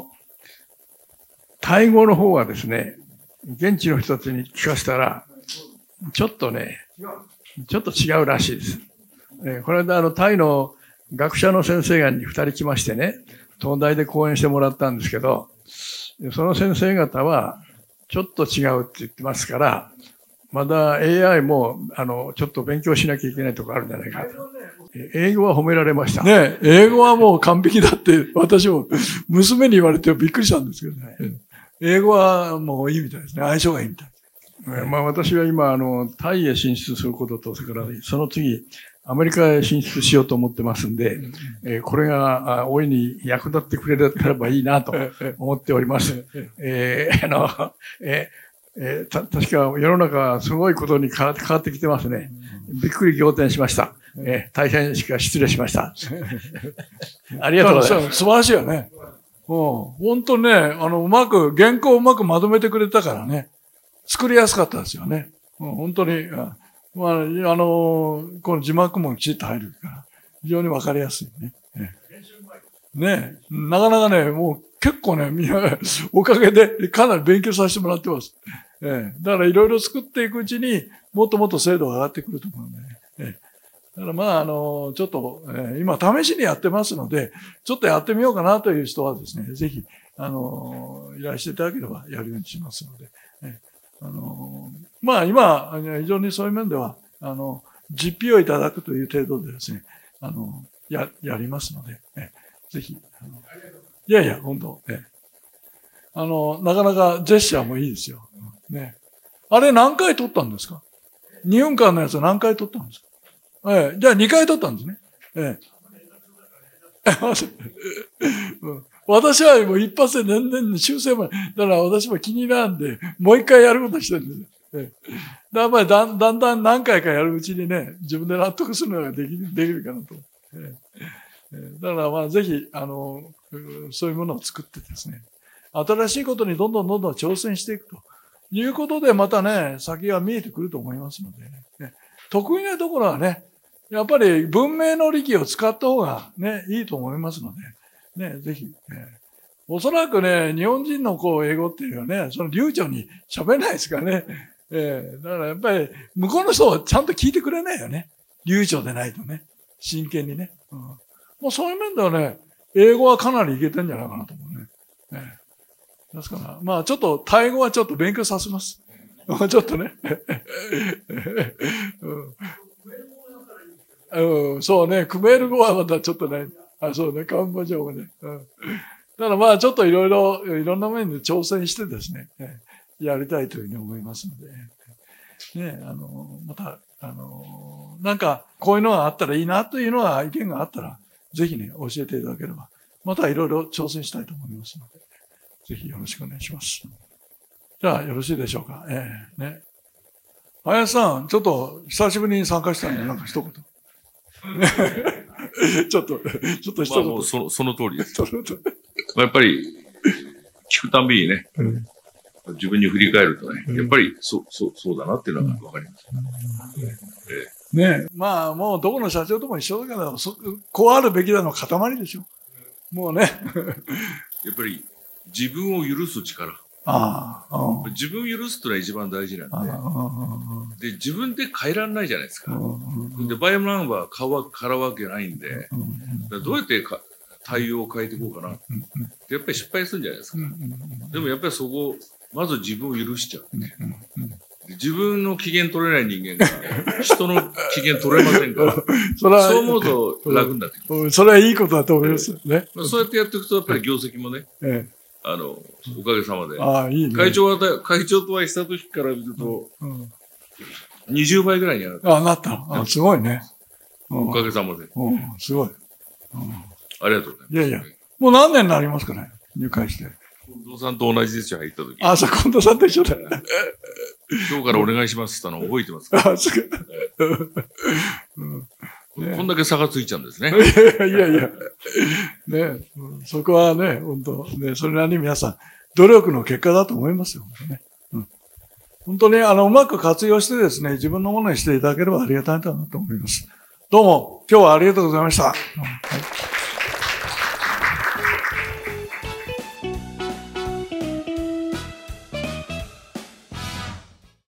タイ語の方はですね、現地の人たちに聞かせたら、ちょっとね、ちょっと違うらしいです。この間タイの学者の先生が2人来ましてね、東大で講演してもらったんですけど、その先生方はちょっと違うって言ってますから、まだ AI もちょっと勉強しなきゃいけないところあるんじゃないかと。英語は褒められました。ね、英語はもう完璧だって私も娘に言われてびっくりしたんですけどね。英語はもういいみたいですね。相性がいいみたい。まあ私は今タイへ進出することと、それからその次アメリカへ進出しようと思ってますんで、これが大いに役立ってくれればいいなと思っております。確か世の中すごいことに変わってきてますね。びっくり仰天しました。大変しか失礼しました。ありがとうございます。素晴らしいよね。本当ね、原稿をうまくまとめてくれたからね、作りやすかったですよね。本当に、この字幕もきちっと入るから、非常にわかりやすいね。ね、なかなかね、もう結構ね、みんな、おかげでかなり勉強させてもらってます。だからいろいろ作っていくうちにもっともっと精度が上がってくると思うんでね。だからまあ、ちょっと、今試しにやってますので、ちょっとやってみようかなという人はですね、ぜひ、依頼していただければやるようにしますので。まあ今、非常にそういう面では、実費をいただくという程度でですね、やりますので、ぜひ、いやいや、本当、なかなかジェスチャーもいいですよ。ね。あれ何回撮ったんですか ?2 分間のやつ何回撮ったんですかじゃあ2回撮ったんですね。私はもう一発で全然修正もない。だから私も気になるんで、もう一回やることしてるんです。だからだんだん何回かやるうちにね、自分で納得するのができるかなと。だからまあぜひ、そういうものを作ってですね、新しいことにどんどん挑戦していくということで、またね、先が見えてくると思いますので、ね、得意なところはね、やっぱり文明の利器を使った方がね、いいと思いますので、ね、ぜひ、おそらくね、日本人の英語っていうのはね、その流暢に喋れないですからね。だからやっぱり、向こうの人はちゃんと聞いてくれないよね。流暢でないとね。真剣にね。もうそういう面ではね、英語はかなりいけてんじゃないかなと思うね。ですから、まあちょっと、タイ語はちょっと勉強させます。ちょっとね。そうね、クメール語はまたちょっとね、そうね、カンボジア語ね。だからまあちょっといろんな面で挑戦してですね、やりたいというふうに思いますので、ね、また、なんかこういうのがあったらいいなというのは意見があったら、ぜひね、教えていただければ、またいろいろ挑戦したいと思いますので、ぜひよろしくお願いします。じゃあよろしいでしょうか。ね。林さん、ちょっと久しぶりに参加したんで、なんか一言。ちょっと一言。 まあもうその通りです。やっぱり、聞くたんびにね、自分に振り返るとね、やっぱりそうだなっていうのはわかります。 ねえ。まあもうどこの社長とも一緒だけど、こうあるべきだの塊でしょ。もうね。 やっぱり自分を許す力。自分を許すってのは一番大事なんで、自分で変えられないじゃないですか。で、バイオナンバー買うわけないんで、どうやって対応を変えていこうかな。やっぱり失敗するんじゃないですか。でもやっぱりそこ、まず自分を許しちゃう。自分の機嫌取れない人間が人の機嫌取れませんから、そう思うと楽になってくる。 それはいいことだと思いますね。 そうやってやっていくと、やっぱり業績もね、おかげさまで。 いいね。 会長とお会いした時から見ると、 20倍ぐらいに上がった。 あ、なったの。あ、すごいね。 おかげさまで。 すごい。 ありがとうございます。 いやいや。もう何年になりますかね、入会して。 近藤さんと同じですよ、入った時。 あ、そう、近藤さんと一緒だよ。 今日からお願いしますって言ったの覚えてますか？ あ、そうか。 こんだけ差がついちゃうんですね。 いやいや。ね、そこはね、本当ね、それなりに皆さん、努力の結果だと思いますよ。ね、本当に、うまく活用してですね、自分のものにしていただければありがたいなと思います。どうも、今日はありがとうございました。はい。